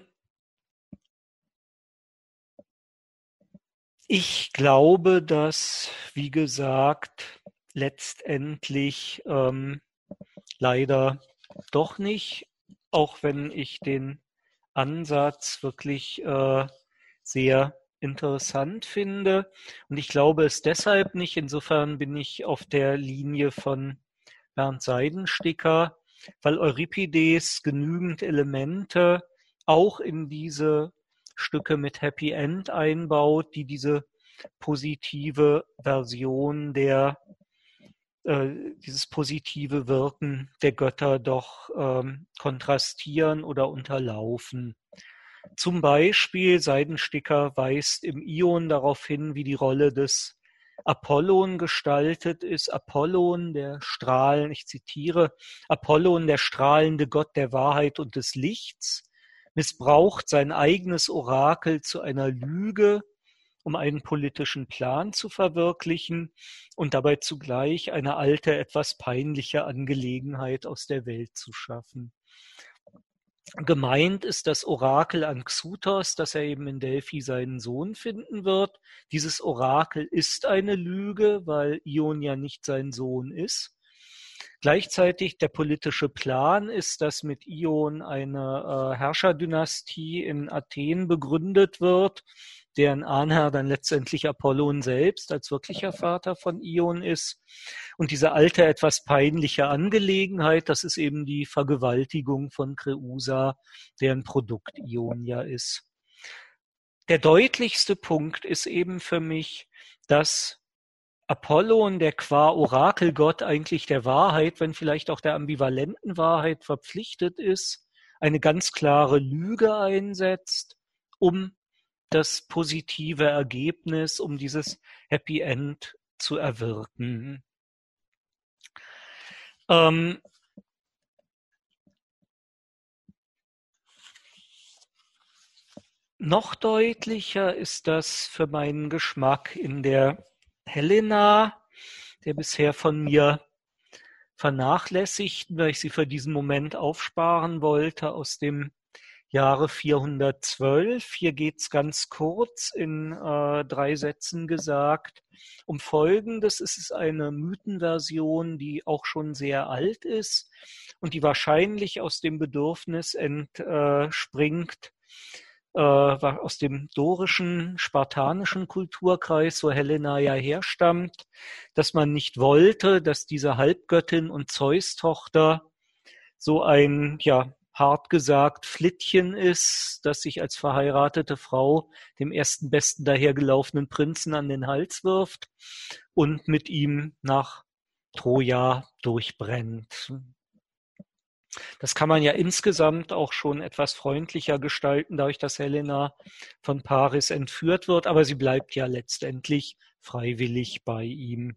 ich glaube, dass, wie gesagt, letztendlich ähm, leider doch nicht, auch wenn ich den Ansatz wirklich äh, sehr interessant finde. Und ich glaube es deshalb nicht. Insofern bin ich auf der Linie von Bernd Seidensticker, weil Euripides genügend Elemente auch in diese Stücke mit Happy End einbaut, die diese positive Version der äh, dieses positive Wirken der Götter doch ähm, kontrastieren oder unterlaufen. Zum Beispiel Seidensticker weist im Ion darauf hin, wie die Rolle des Apollon gestaltet ist. Apollon, der Strahlen, ich zitiere, Apollon, der strahlende Gott der Wahrheit und des Lichts, missbraucht sein eigenes Orakel zu einer Lüge, um einen politischen Plan zu verwirklichen und dabei zugleich eine alte, etwas peinliche Angelegenheit aus der Welt zu schaffen. Gemeint ist das Orakel an Xuthos, dass er eben in Delphi seinen Sohn finden wird. Dieses Orakel ist eine Lüge, weil Ion ja nicht sein Sohn ist. Gleichzeitig der politische Plan ist, dass mit Ion eine äh, Herrscherdynastie in Athen begründet wird, deren Ahnherr dann letztendlich Apollon selbst als wirklicher Vater von Ion ist. Und diese alte, etwas peinliche Angelegenheit, das ist eben die Vergewaltigung von Creusa, deren Produkt Ion ja ist. Der deutlichste Punkt ist eben für mich, dass Apollon, der qua Orakelgott eigentlich der Wahrheit, wenn vielleicht auch der ambivalenten Wahrheit verpflichtet ist, eine ganz klare Lüge einsetzt, um das positive Ergebnis, um dieses Happy End zu erwirken. Ähm, noch deutlicher ist das für meinen Geschmack in der Helena, der bisher von mir vernachlässigten, weil ich sie für diesen Moment aufsparen wollte, aus dem Jahre vierhundertzwölf. Hier geht es ganz kurz in äh, drei Sätzen gesagt um Folgendes. Es ist eine Mythenversion, die auch schon sehr alt ist und die wahrscheinlich aus dem Bedürfnis entspringt, äh, aus dem dorischen, spartanischen Kulturkreis, wo Helena ja herstammt, dass man nicht wollte, dass diese Halbgöttin und Zeus-Tochter so ein, ja, hart gesagt, Flittchen ist, das sich als verheiratete Frau dem ersten besten dahergelaufenen Prinzen an den Hals wirft und mit ihm nach Troja durchbrennt. Das kann man ja insgesamt auch schon etwas freundlicher gestalten, dadurch, dass Helena von Paris entführt wird, aber sie bleibt ja letztendlich freiwillig bei ihm.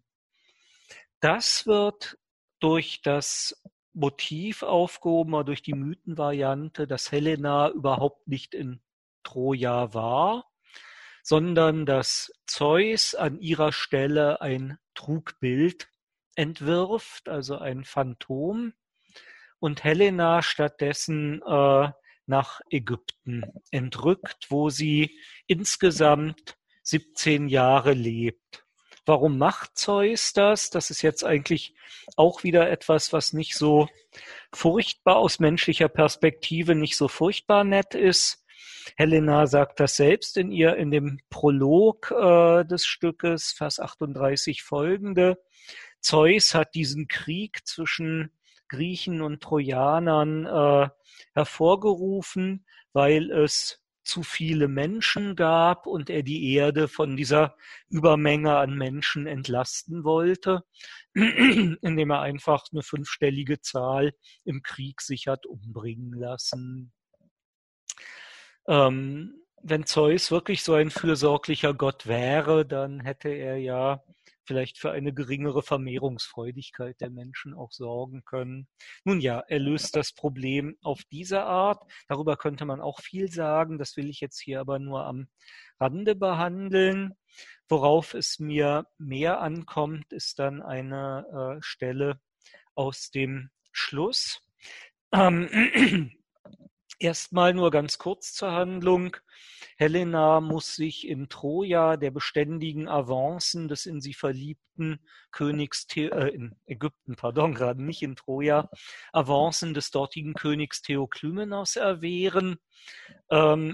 Das wird durch das Motiv aufgehoben, oder durch die Mythenvariante, dass Helena überhaupt nicht in Troja war, sondern dass Zeus an ihrer Stelle ein Trugbild entwirft, also ein Phantom, und Helena stattdessen äh, nach Ägypten entrückt, wo sie insgesamt siebzehn Jahre lebt. Warum macht Zeus das? Das ist jetzt eigentlich auch wieder etwas, was nicht so furchtbar aus menschlicher Perspektive nicht so furchtbar nett ist. Helena sagt das selbst in ihr in dem Prolog äh, des Stückes, Vers achtunddreißig folgende. Zeus hat diesen Krieg zwischen Griechen und Trojanern äh, hervorgerufen, weil es zu viele Menschen gab und er die Erde von dieser Übermenge an Menschen entlasten wollte, indem er einfach eine fünfstellige Zahl im Krieg sich hat umbringen lassen. Ähm, wenn Zeus wirklich so ein fürsorglicher Gott wäre, dann hätte er ja vielleicht für eine geringere Vermehrungsfreudigkeit der Menschen auch sorgen können. Nun ja, er löst das Problem auf diese Art. Darüber könnte man auch viel sagen. Das will ich jetzt hier aber nur am Rande behandeln. Worauf es mir mehr ankommt, ist dann eine äh, Stelle aus dem Schluss. Ähm, Erstmal nur ganz kurz zur Handlung. Helena muss sich in Troja der beständigen Avancen des in sie verliebten Königs, The- äh, in Ägypten, pardon, gerade nicht in Troja, Avancen des dortigen Königs Theoklymenos erwehren, ähm,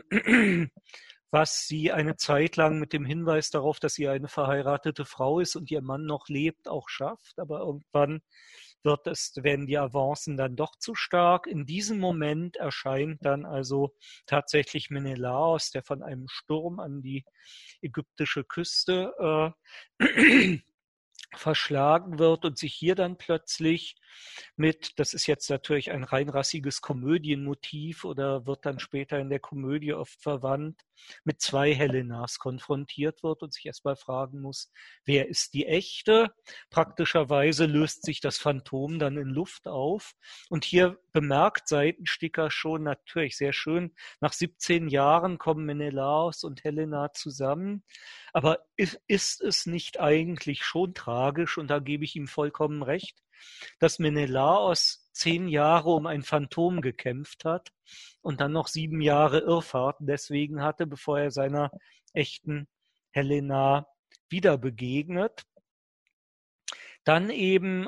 was sie eine Zeit lang mit dem Hinweis darauf, dass sie eine verheiratete Frau ist und ihr Mann noch lebt, auch schafft, aber irgendwann wird es, werden die Avancen dann doch zu stark. In diesem Moment erscheint dann also tatsächlich Menelaos, der von einem Sturm an die ägyptische Küste äh, verschlagen wird und sich hier dann plötzlich mit, das ist jetzt natürlich ein rein rassiges Komödienmotiv oder wird dann später in der Komödie oft verwandt, mit zwei Helenas konfrontiert wird und sich erstmal fragen muss, wer ist die echte? Praktischerweise löst sich das Phantom dann in Luft auf und hier bemerkt Seitensticker schon natürlich sehr schön, nach siebzehn Jahren kommen Menelaos und Helena zusammen, aber ist, ist es nicht eigentlich schon tragisch, und da gebe ich ihm vollkommen recht, dass Menelaos zehn Jahre um ein Phantom gekämpft hat und dann noch sieben Jahre Irrfahrt deswegen hatte, bevor er seiner echten Helena wieder begegnet. Dann eben äh,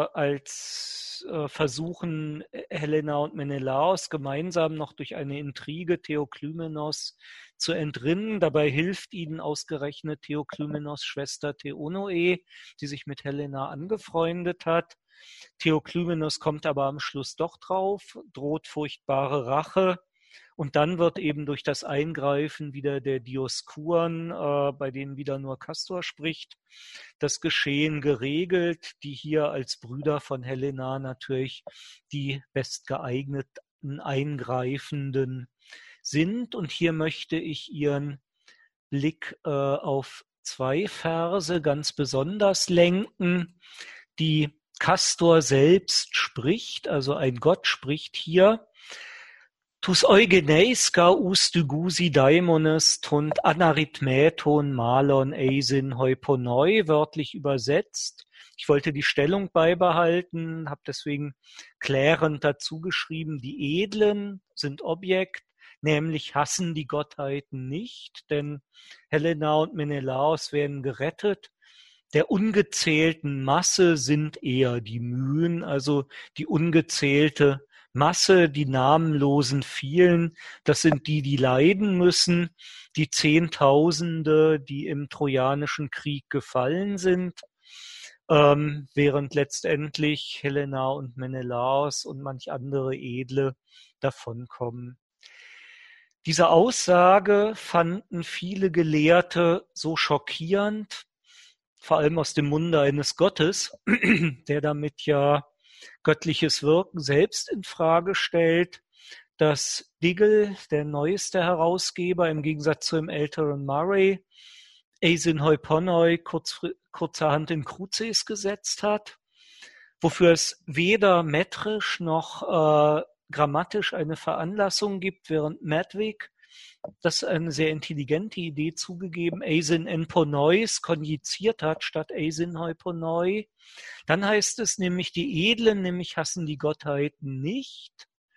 als äh, versuchen Helena und Menelaos gemeinsam noch durch eine Intrige Theoklymenos zu entrinnen. Dabei hilft ihnen ausgerechnet Theoklymenos Schwester Theonoe, die sich mit Helena angefreundet hat. Theoklymenos kommt aber am Schluss doch drauf, droht furchtbare Rache. Und dann wird eben durch das Eingreifen wieder der Dioskuren, äh, bei denen wieder nur Kastor spricht, das Geschehen geregelt, die hier als Brüder von Helena natürlich die bestgeeigneten Eingreifenden sind. Und hier möchte ich Ihren Blick äh, auf zwei Verse ganz besonders lenken, die Kastor selbst spricht, also ein Gott spricht hier. Tus eugeneis ga ustygusi daimones tunt anarithmeton malon eisin heuponoi, wörtlich übersetzt. Ich wollte die Stellung beibehalten, habe deswegen klärend dazu geschrieben, die Edlen sind Objekt, nämlich hassen die Gottheiten nicht, denn Helena und Menelaos werden gerettet. Der ungezählten Masse sind eher die Mühen, also die ungezählte Masse, die namenlosen vielen, das sind die, die leiden müssen, die Zehntausende, die im Trojanischen Krieg gefallen sind, ähm, während letztendlich Helena und Menelaos und manch andere Edle davonkommen. Diese Aussage fanden viele Gelehrte so schockierend, vor allem aus dem Munde eines Gottes, der damit ja göttliches Wirken selbst in Frage stellt, dass Diggle, der neueste Herausgeber, im Gegensatz zu dem älteren Murray, Eisin Heuponoi kurz, kurzerhand in Cruces gesetzt hat, wofür es weder metrisch noch äh, grammatisch eine Veranlassung gibt, während Medwick, das ist eine sehr intelligente Idee zugegeben, Eisin Enponois konjiziert hat statt Eisin Heuponoi. Dann heißt es nämlich, die Edlen nämlich hassen die Gottheiten nicht.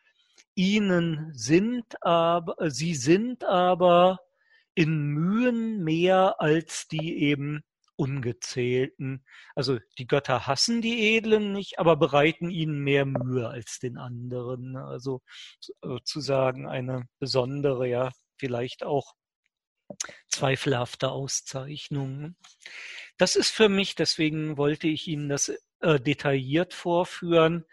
Ihnen sind aber, sie sind aber in Mühen mehr als die eben Ungezählten. Also die Götter hassen die Edlen nicht, aber bereiten ihnen mehr Mühe als den anderen. Also sozusagen eine besondere, ja, vielleicht auch zweifelhafte Auszeichnung. Das ist für mich, deswegen wollte ich Ihnen das äh, detailliert vorführen,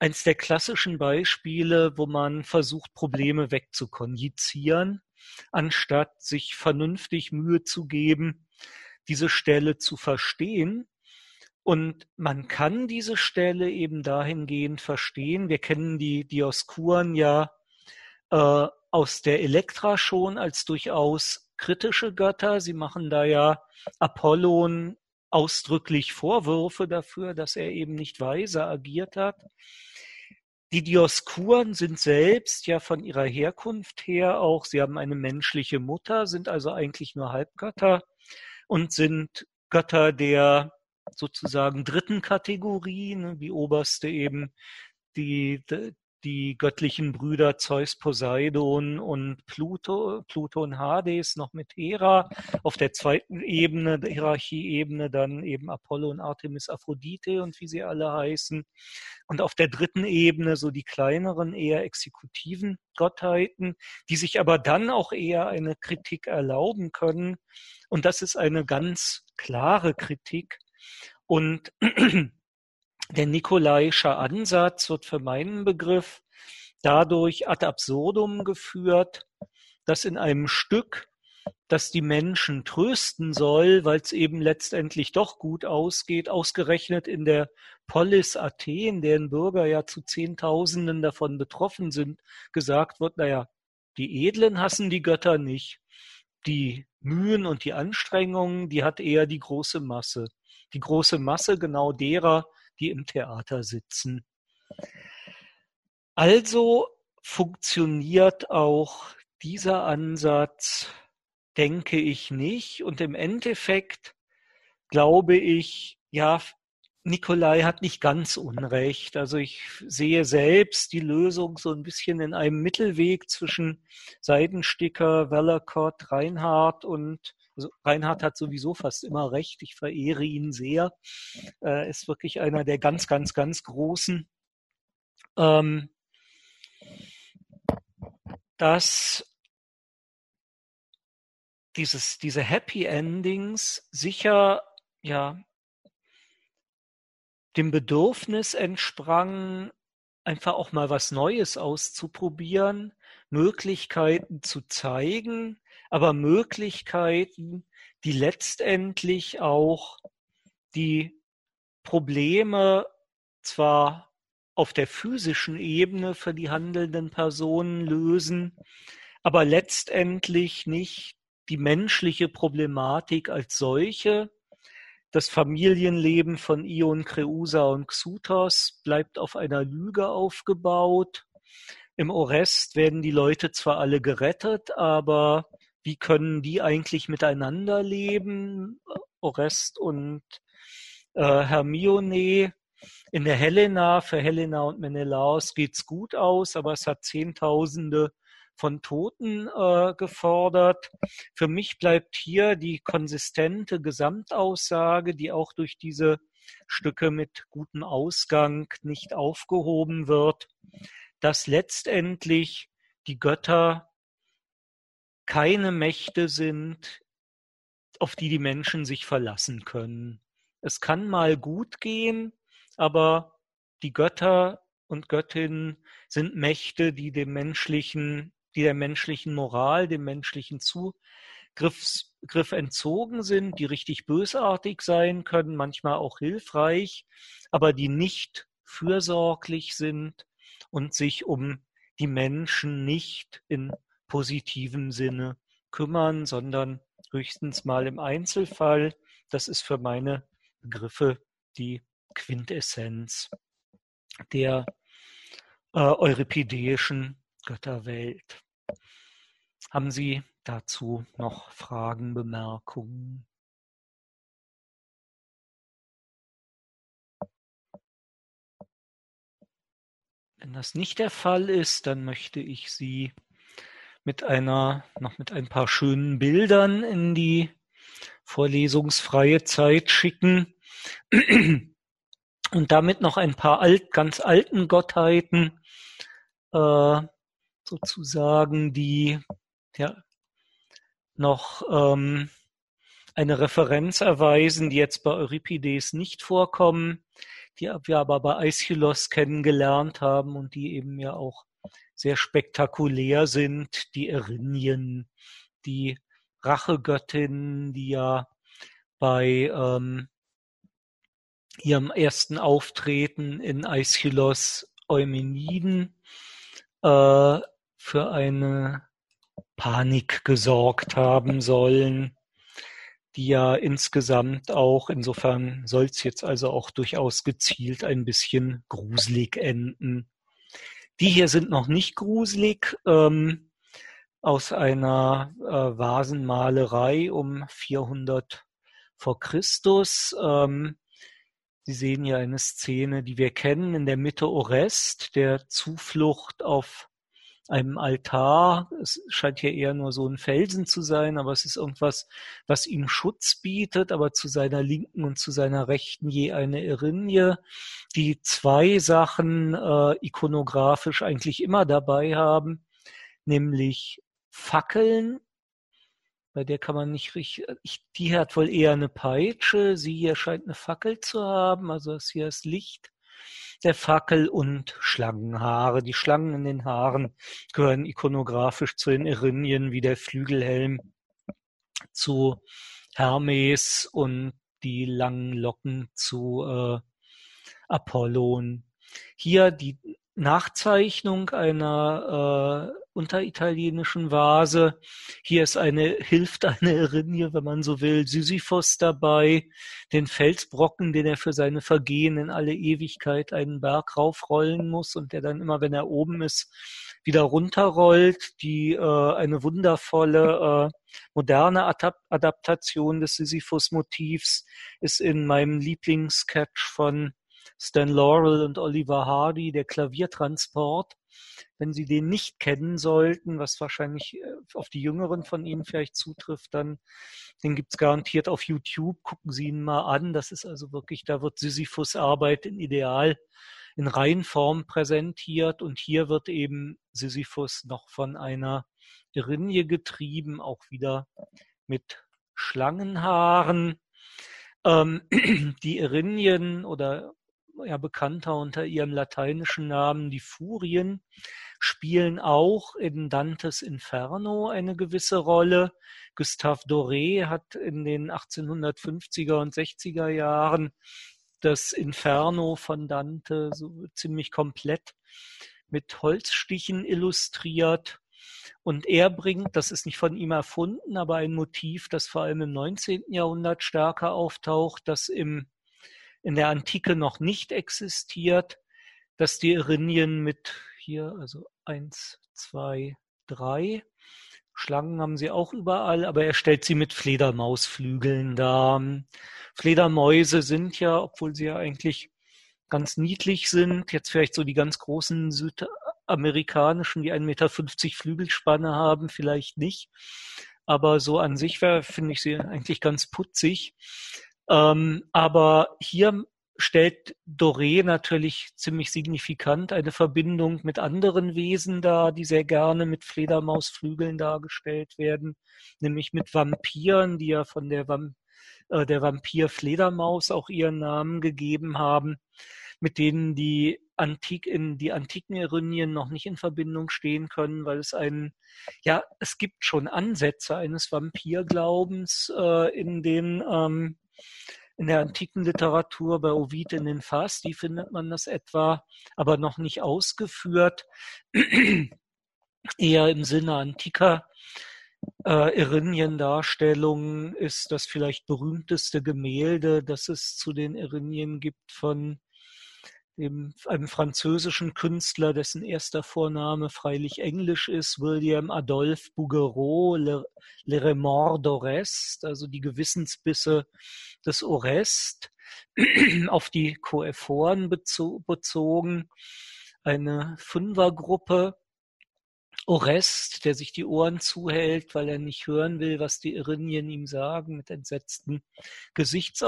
eins der klassischen Beispiele, wo man versucht, Probleme wegzukonjizieren, anstatt sich vernünftig Mühe zu geben, diese Stelle zu verstehen. Und man kann diese Stelle eben dahingehend verstehen. Wir kennen die Dioskuren ja äh, aus der Elektra schon als durchaus kritische Götter. Sie machen da ja Apollon ausdrücklich Vorwürfe dafür, dass er eben nicht weise agiert hat. Die Dioskuren sind selbst ja von ihrer Herkunft her auch, sie haben eine menschliche Mutter, sind also eigentlich nur Halbgötter und sind Götter der sozusagen dritten Kategorie, ne, wie oberste eben die, die göttlichen Brüder Zeus, Poseidon und Pluto, Pluto und Hades, noch mit Hera. Auf der zweiten Ebene, der Hierarchieebene, dann eben Apollo und Artemis, Aphrodite und wie sie alle heißen. Und auf der dritten Ebene so die kleineren, eher exekutiven Gottheiten, die sich aber dann auch eher eine Kritik erlauben können. Und das ist eine ganz klare Kritik. Und der nikolaische Ansatz wird für meinen Begriff dadurch ad absurdum geführt, dass in einem Stück, das die Menschen trösten soll, weil es eben letztendlich doch gut ausgeht, ausgerechnet in der Polis Athen, deren Bürger ja zu Zehntausenden davon betroffen sind, gesagt wird, naja, die Edlen hassen die Götter nicht. Die Mühen und die Anstrengungen, die hat eher die große Masse. Die große Masse genau derer, die im Theater sitzen. Also funktioniert auch dieser Ansatz, denke ich, nicht. Und im Endeffekt glaube ich, ja, Nikolai hat nicht ganz unrecht. Also ich sehe selbst die Lösung so ein bisschen in einem Mittelweg zwischen Seidensticker, Wellacott, Reinhardt und Also Reinhardt hat sowieso fast immer recht. Ich verehre ihn sehr. Er ist wirklich einer der ganz, ganz, ganz Großen. Ähm, dass dieses, diese Happy Endings sicher ja dem Bedürfnis entsprangen, einfach auch mal was Neues auszuprobieren, Möglichkeiten zu zeigen, aber Möglichkeiten, die letztendlich auch die Probleme zwar auf der physischen Ebene für die handelnden Personen lösen, aber letztendlich nicht die menschliche Problematik als solche. Das Familienleben von Ion, Kreusa und Xuthos bleibt auf einer Lüge aufgebaut. Im Orest werden die Leute zwar alle gerettet, aber wie können die eigentlich miteinander leben? Orest und äh, Hermione. In der Helena, für Helena und Menelaos geht's gut aus, aber es hat Zehntausende von Toten äh, gefordert. Für mich bleibt hier die konsistente Gesamtaussage, die auch durch diese Stücke mit gutem Ausgang nicht aufgehoben wird, dass letztendlich die Götter keine Mächte sind, auf die die Menschen sich verlassen können. Es kann mal gut gehen, aber die Götter und Göttinnen sind Mächte, die dem menschlichen, die der menschlichen Moral, dem menschlichen Zugriff Griff entzogen sind, die richtig bösartig sein können, manchmal auch hilfreich, aber die nicht fürsorglich sind und sich um die Menschen nicht in positivem Sinne kümmern, sondern höchstens mal im Einzelfall. Das ist für meine Begriffe die Quintessenz der äh, euripideischen Götterwelt. Haben Sie dazu noch Fragen, Bemerkungen? Wenn das nicht der Fall ist, dann möchte ich Sie mit einer, noch mit ein paar schönen Bildern in die vorlesungsfreie Zeit schicken und damit noch ein paar alt, ganz alten Gottheiten äh, sozusagen, die ja noch ähm, eine Referenz erweisen, die jetzt bei Euripides nicht vorkommen. die wir aber bei Aeschylus kennengelernt haben und die eben ja auch sehr spektakulär sind. Die Erinnyen, die Rachegöttin, die ja bei ähm, ihrem ersten Auftreten in Aeschylus Eumeniden äh, für eine Panik gesorgt haben sollen, die ja insgesamt auch, insofern soll es jetzt also auch durchaus gezielt ein bisschen gruselig enden. Die hier sind noch nicht gruselig, ähm, aus einer äh, Vasenmalerei um vierhundert vor Christus. Ähm, Sie sehen hier eine Szene, die wir kennen, in der Mitte Orest, der Zuflucht auf einem Altar. Es scheint hier eher nur so ein Felsen zu sein, aber es ist irgendwas, was ihm Schutz bietet, aber zu seiner Linken und zu seiner Rechten je eine Erinie, die zwei Sachen äh, ikonografisch eigentlich immer dabei haben, nämlich Fackeln. Bei der kann man nicht richtig, die hat wohl eher eine Peitsche, sie hier scheint eine Fackel zu haben, also das hier ist Licht der Fackel und Schlangenhaare. Die Schlangen in den Haaren gehören ikonografisch zu den Erinnyen, wie der Flügelhelm zu Hermes und die langen Locken zu äh, Apollon. Hier die Nachzeichnung einer äh, unteritalienischen Vase. Hier ist eine, hilft eine Erinie, wenn man so will, Sisyphos dabei, den Felsbrocken, den er für seine Vergehen in alle Ewigkeit einen Berg raufrollen muss und der dann immer, wenn er oben ist, wieder runterrollt. Die äh, eine wundervolle äh, moderne Adap- Adaptation des Sisyphus-Motivs ist in meinem Lieblingssketch von Stan Laurel und Oliver Hardy, der Klaviertransport. Wenn Sie den nicht kennen sollten, was wahrscheinlich auf die Jüngeren von Ihnen vielleicht zutrifft, dann den gibt's garantiert auf YouTube. Gucken Sie ihn mal an. Das ist also wirklich, da wird Sisyphus Arbeit in Ideal, in Reihenform präsentiert. Und hier wird eben Sisyphus noch von einer Erinie getrieben, auch wieder mit Schlangenhaaren. Ähm, die Erinnyen oder ja bekannter unter ihrem lateinischen Namen, die Furien, spielen auch in Dantes Inferno eine gewisse Rolle. Gustave Doré hat in den achtzehnhundertfünfziger und sechziger Jahren das Inferno von Dante so ziemlich komplett mit Holzstichen illustriert. Und er bringt, das ist nicht von ihm erfunden, aber ein Motiv, das vor allem im neunzehnten Jahrhundert stärker auftaucht, das im in der Antike noch nicht existiert, dass die Erinnyen mit hier, also eins, zwei, drei, Schlangen haben sie auch überall, aber er stellt sie mit Fledermausflügeln dar. Fledermäuse sind ja, obwohl sie ja eigentlich ganz niedlich sind, jetzt vielleicht so die ganz großen südamerikanischen, die ein Meter fünfzig Flügelspanne haben, vielleicht nicht. Aber so an sich finde ich sie eigentlich ganz putzig. Ähm, aber hier stellt Doré natürlich ziemlich signifikant eine Verbindung mit anderen Wesen dar, die sehr gerne mit Fledermausflügeln dargestellt werden, nämlich mit Vampiren, die ja von der, Vamp- äh, der Vampir-Fledermaus auch ihren Namen gegeben haben, mit denen die, Antik in, die antiken Erinnyen noch nicht in Verbindung stehen können, weil es einen, ja, es gibt schon Ansätze eines Vampirglaubens äh, in den ähm, in der antiken Literatur, bei Ovid in den Fasti findet man das etwa, aber noch nicht ausgeführt. Eher im Sinne antiker äh, Erinnyen-Darstellungen ist das vielleicht berühmteste Gemälde, das es zu den Erinnyen gibt, von dem, einem französischen Künstler, dessen erster Vorname freilich Englisch ist, William Adolphe Bouguereau, Le, Le Remords d'Orest, also die Gewissensbisse des Orest, auf die Koephoren bezo- bezogen, eine Fünfergruppe. Orest, der sich die Ohren zuhält, weil er nicht hören will, was die Erinnyen ihm sagen, mit entsetztem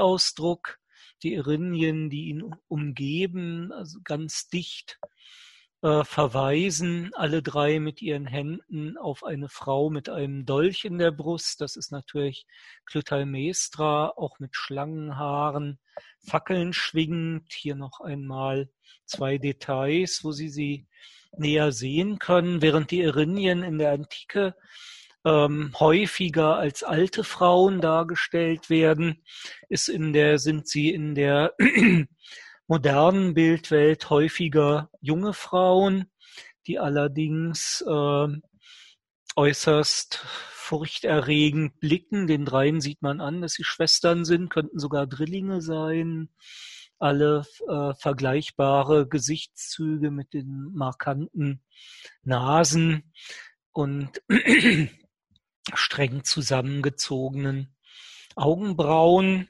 Gesichtsausdruck. Die Erinnyen, die ihn umgeben, also ganz dicht äh, verweisen alle drei mit ihren Händen auf eine Frau mit einem Dolch in der Brust. Das ist natürlich Clytemnestra, auch mit Schlangenhaaren, Fackeln schwingend. Hier noch einmal zwei Details, wo Sie sie näher sehen können, während die Erinnyen in der Antike ähm, häufiger als alte Frauen dargestellt werden, ist in der, sind sie in der modernen Bildwelt häufiger junge Frauen, die allerdings äh, äußerst furchterregend blicken. Den dreien sieht man an, dass sie Schwestern sind, könnten sogar Drillinge sein. Alle äh, vergleichbare Gesichtszüge mit den markanten Nasen und streng zusammengezogenen Augenbrauen.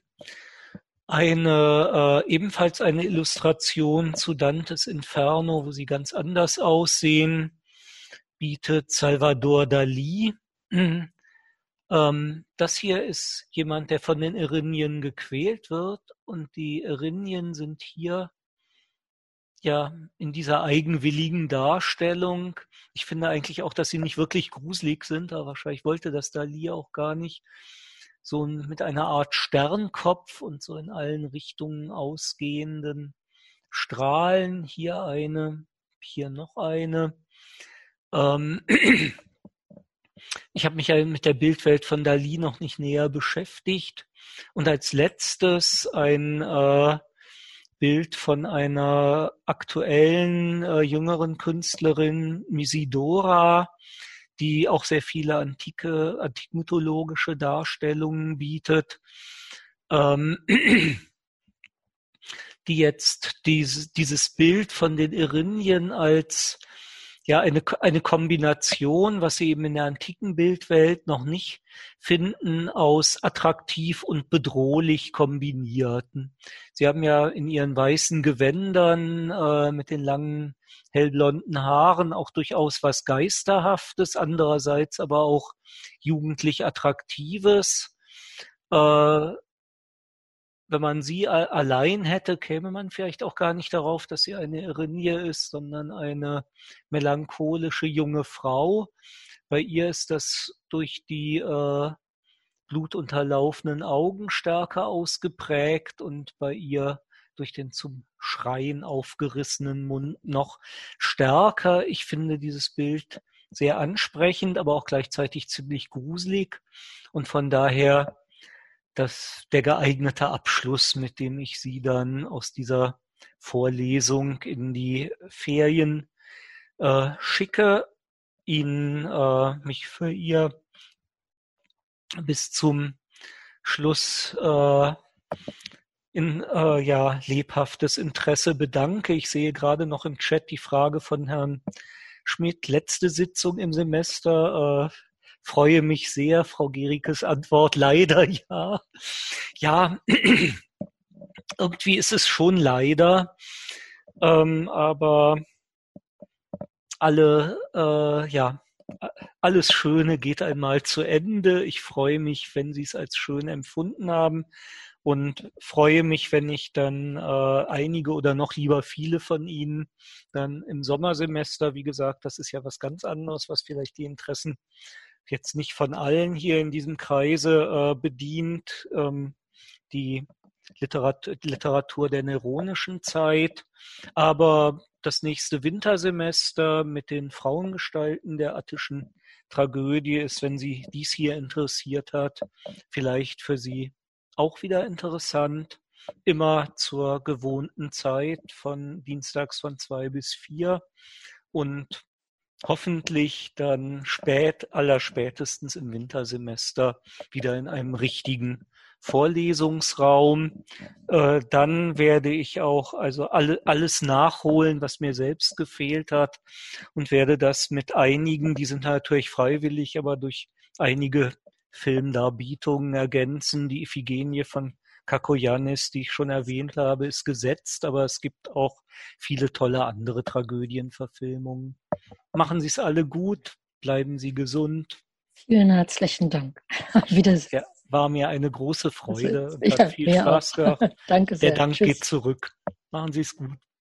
Eine äh, ebenfalls eine Illustration zu Dantes Inferno, wo sie ganz anders aussehen, bietet Salvador Dalí. Ähm, das hier ist jemand, der von den Erinnyen gequält wird, und die Erinnyen sind hier ja in dieser eigenwilligen Darstellung. Ich finde eigentlich auch, dass sie nicht wirklich gruselig sind, aber wahrscheinlich wollte das Dalí auch gar nicht. So mit einer Art Sternkopf und so in allen Richtungen ausgehenden Strahlen. Hier eine, hier noch eine. Ähm, ich habe mich ja mit der Bildwelt von Dalí noch nicht näher beschäftigt. Und als letztes ein äh, Bild von einer aktuellen, äh, jüngeren Künstlerin, Misidora, die auch sehr viele antike, antikmythologische Darstellungen bietet, ähm, die jetzt dieses, dieses Bild von den Erinnyen als ja eine, eine Kombination, was sie eben in der antiken Bildwelt noch nicht finden, aus attraktiv und bedrohlich kombinierten. Sie haben ja in ihren weißen Gewändern äh, mit den langen hellblonden Haaren auch durchaus was Geisterhaftes, andererseits aber auch jugendlich Attraktives. Äh, wenn man sie a- allein hätte, käme man vielleicht auch gar nicht darauf, dass sie eine Erinnye ist, sondern eine melancholische junge Frau. Bei ihr ist das durch die äh, blutunterlaufenen Augen stärker ausgeprägt und bei ihr durch den zum Schreien aufgerissenen Mund noch stärker. Ich finde dieses Bild sehr ansprechend, aber auch gleichzeitig ziemlich gruselig und von daher das der geeignete Abschluss, mit dem ich Sie dann aus dieser Vorlesung in die Ferien äh, schicke, Ihnen äh, mich für Ihr bis zum Schluss äh, in äh, ja lebhaftes Interesse bedanke. Ich sehe gerade noch im Chat die Frage von Herrn Schmidt, letzte Sitzung im Semester. Äh, freue mich sehr. Frau Gerikes Antwort, leider ja. Ja, irgendwie ist es schon leider, ähm, aber alle, äh, ja, alles Schöne geht einmal zu Ende. Ich freue mich, wenn Sie es als schön empfunden haben und freue mich, wenn ich dann äh, einige oder noch lieber viele von Ihnen dann im Sommersemester, wie gesagt, das ist ja was ganz anderes, was vielleicht die Interessen jetzt nicht von allen hier in diesem Kreise äh, bedient, ähm, die Literat- Literatur der neronischen Zeit, aber das nächste Wintersemester mit den Frauengestalten der attischen Tragödie ist, wenn Sie dies hier interessiert hat, vielleicht für Sie auch wieder interessant. Immer zur gewohnten Zeit von dienstags von zwei bis vier und hoffentlich dann spät, allerspätestens im Wintersemester wieder in einem richtigen Vorlesungsraum. Äh, dann werde ich auch also alle, alles nachholen, was mir selbst gefehlt hat und werde das mit einigen, die sind natürlich freiwillig, aber durch einige Filmdarbietungen ergänzen. Die Iphigenie von Kakoyannis, die ich schon erwähnt habe, ist gesetzt, aber es gibt auch viele tolle andere Tragödienverfilmungen. Machen Sie es alle gut, bleiben Sie gesund. Vielen herzlichen Dank. Wiedersehen. Ja, war mir eine große Freude Also, und hat ja, viel Spaß auch. gehabt. Danke sehr. Der Dank Tschüss. geht zurück. Machen Sie es gut.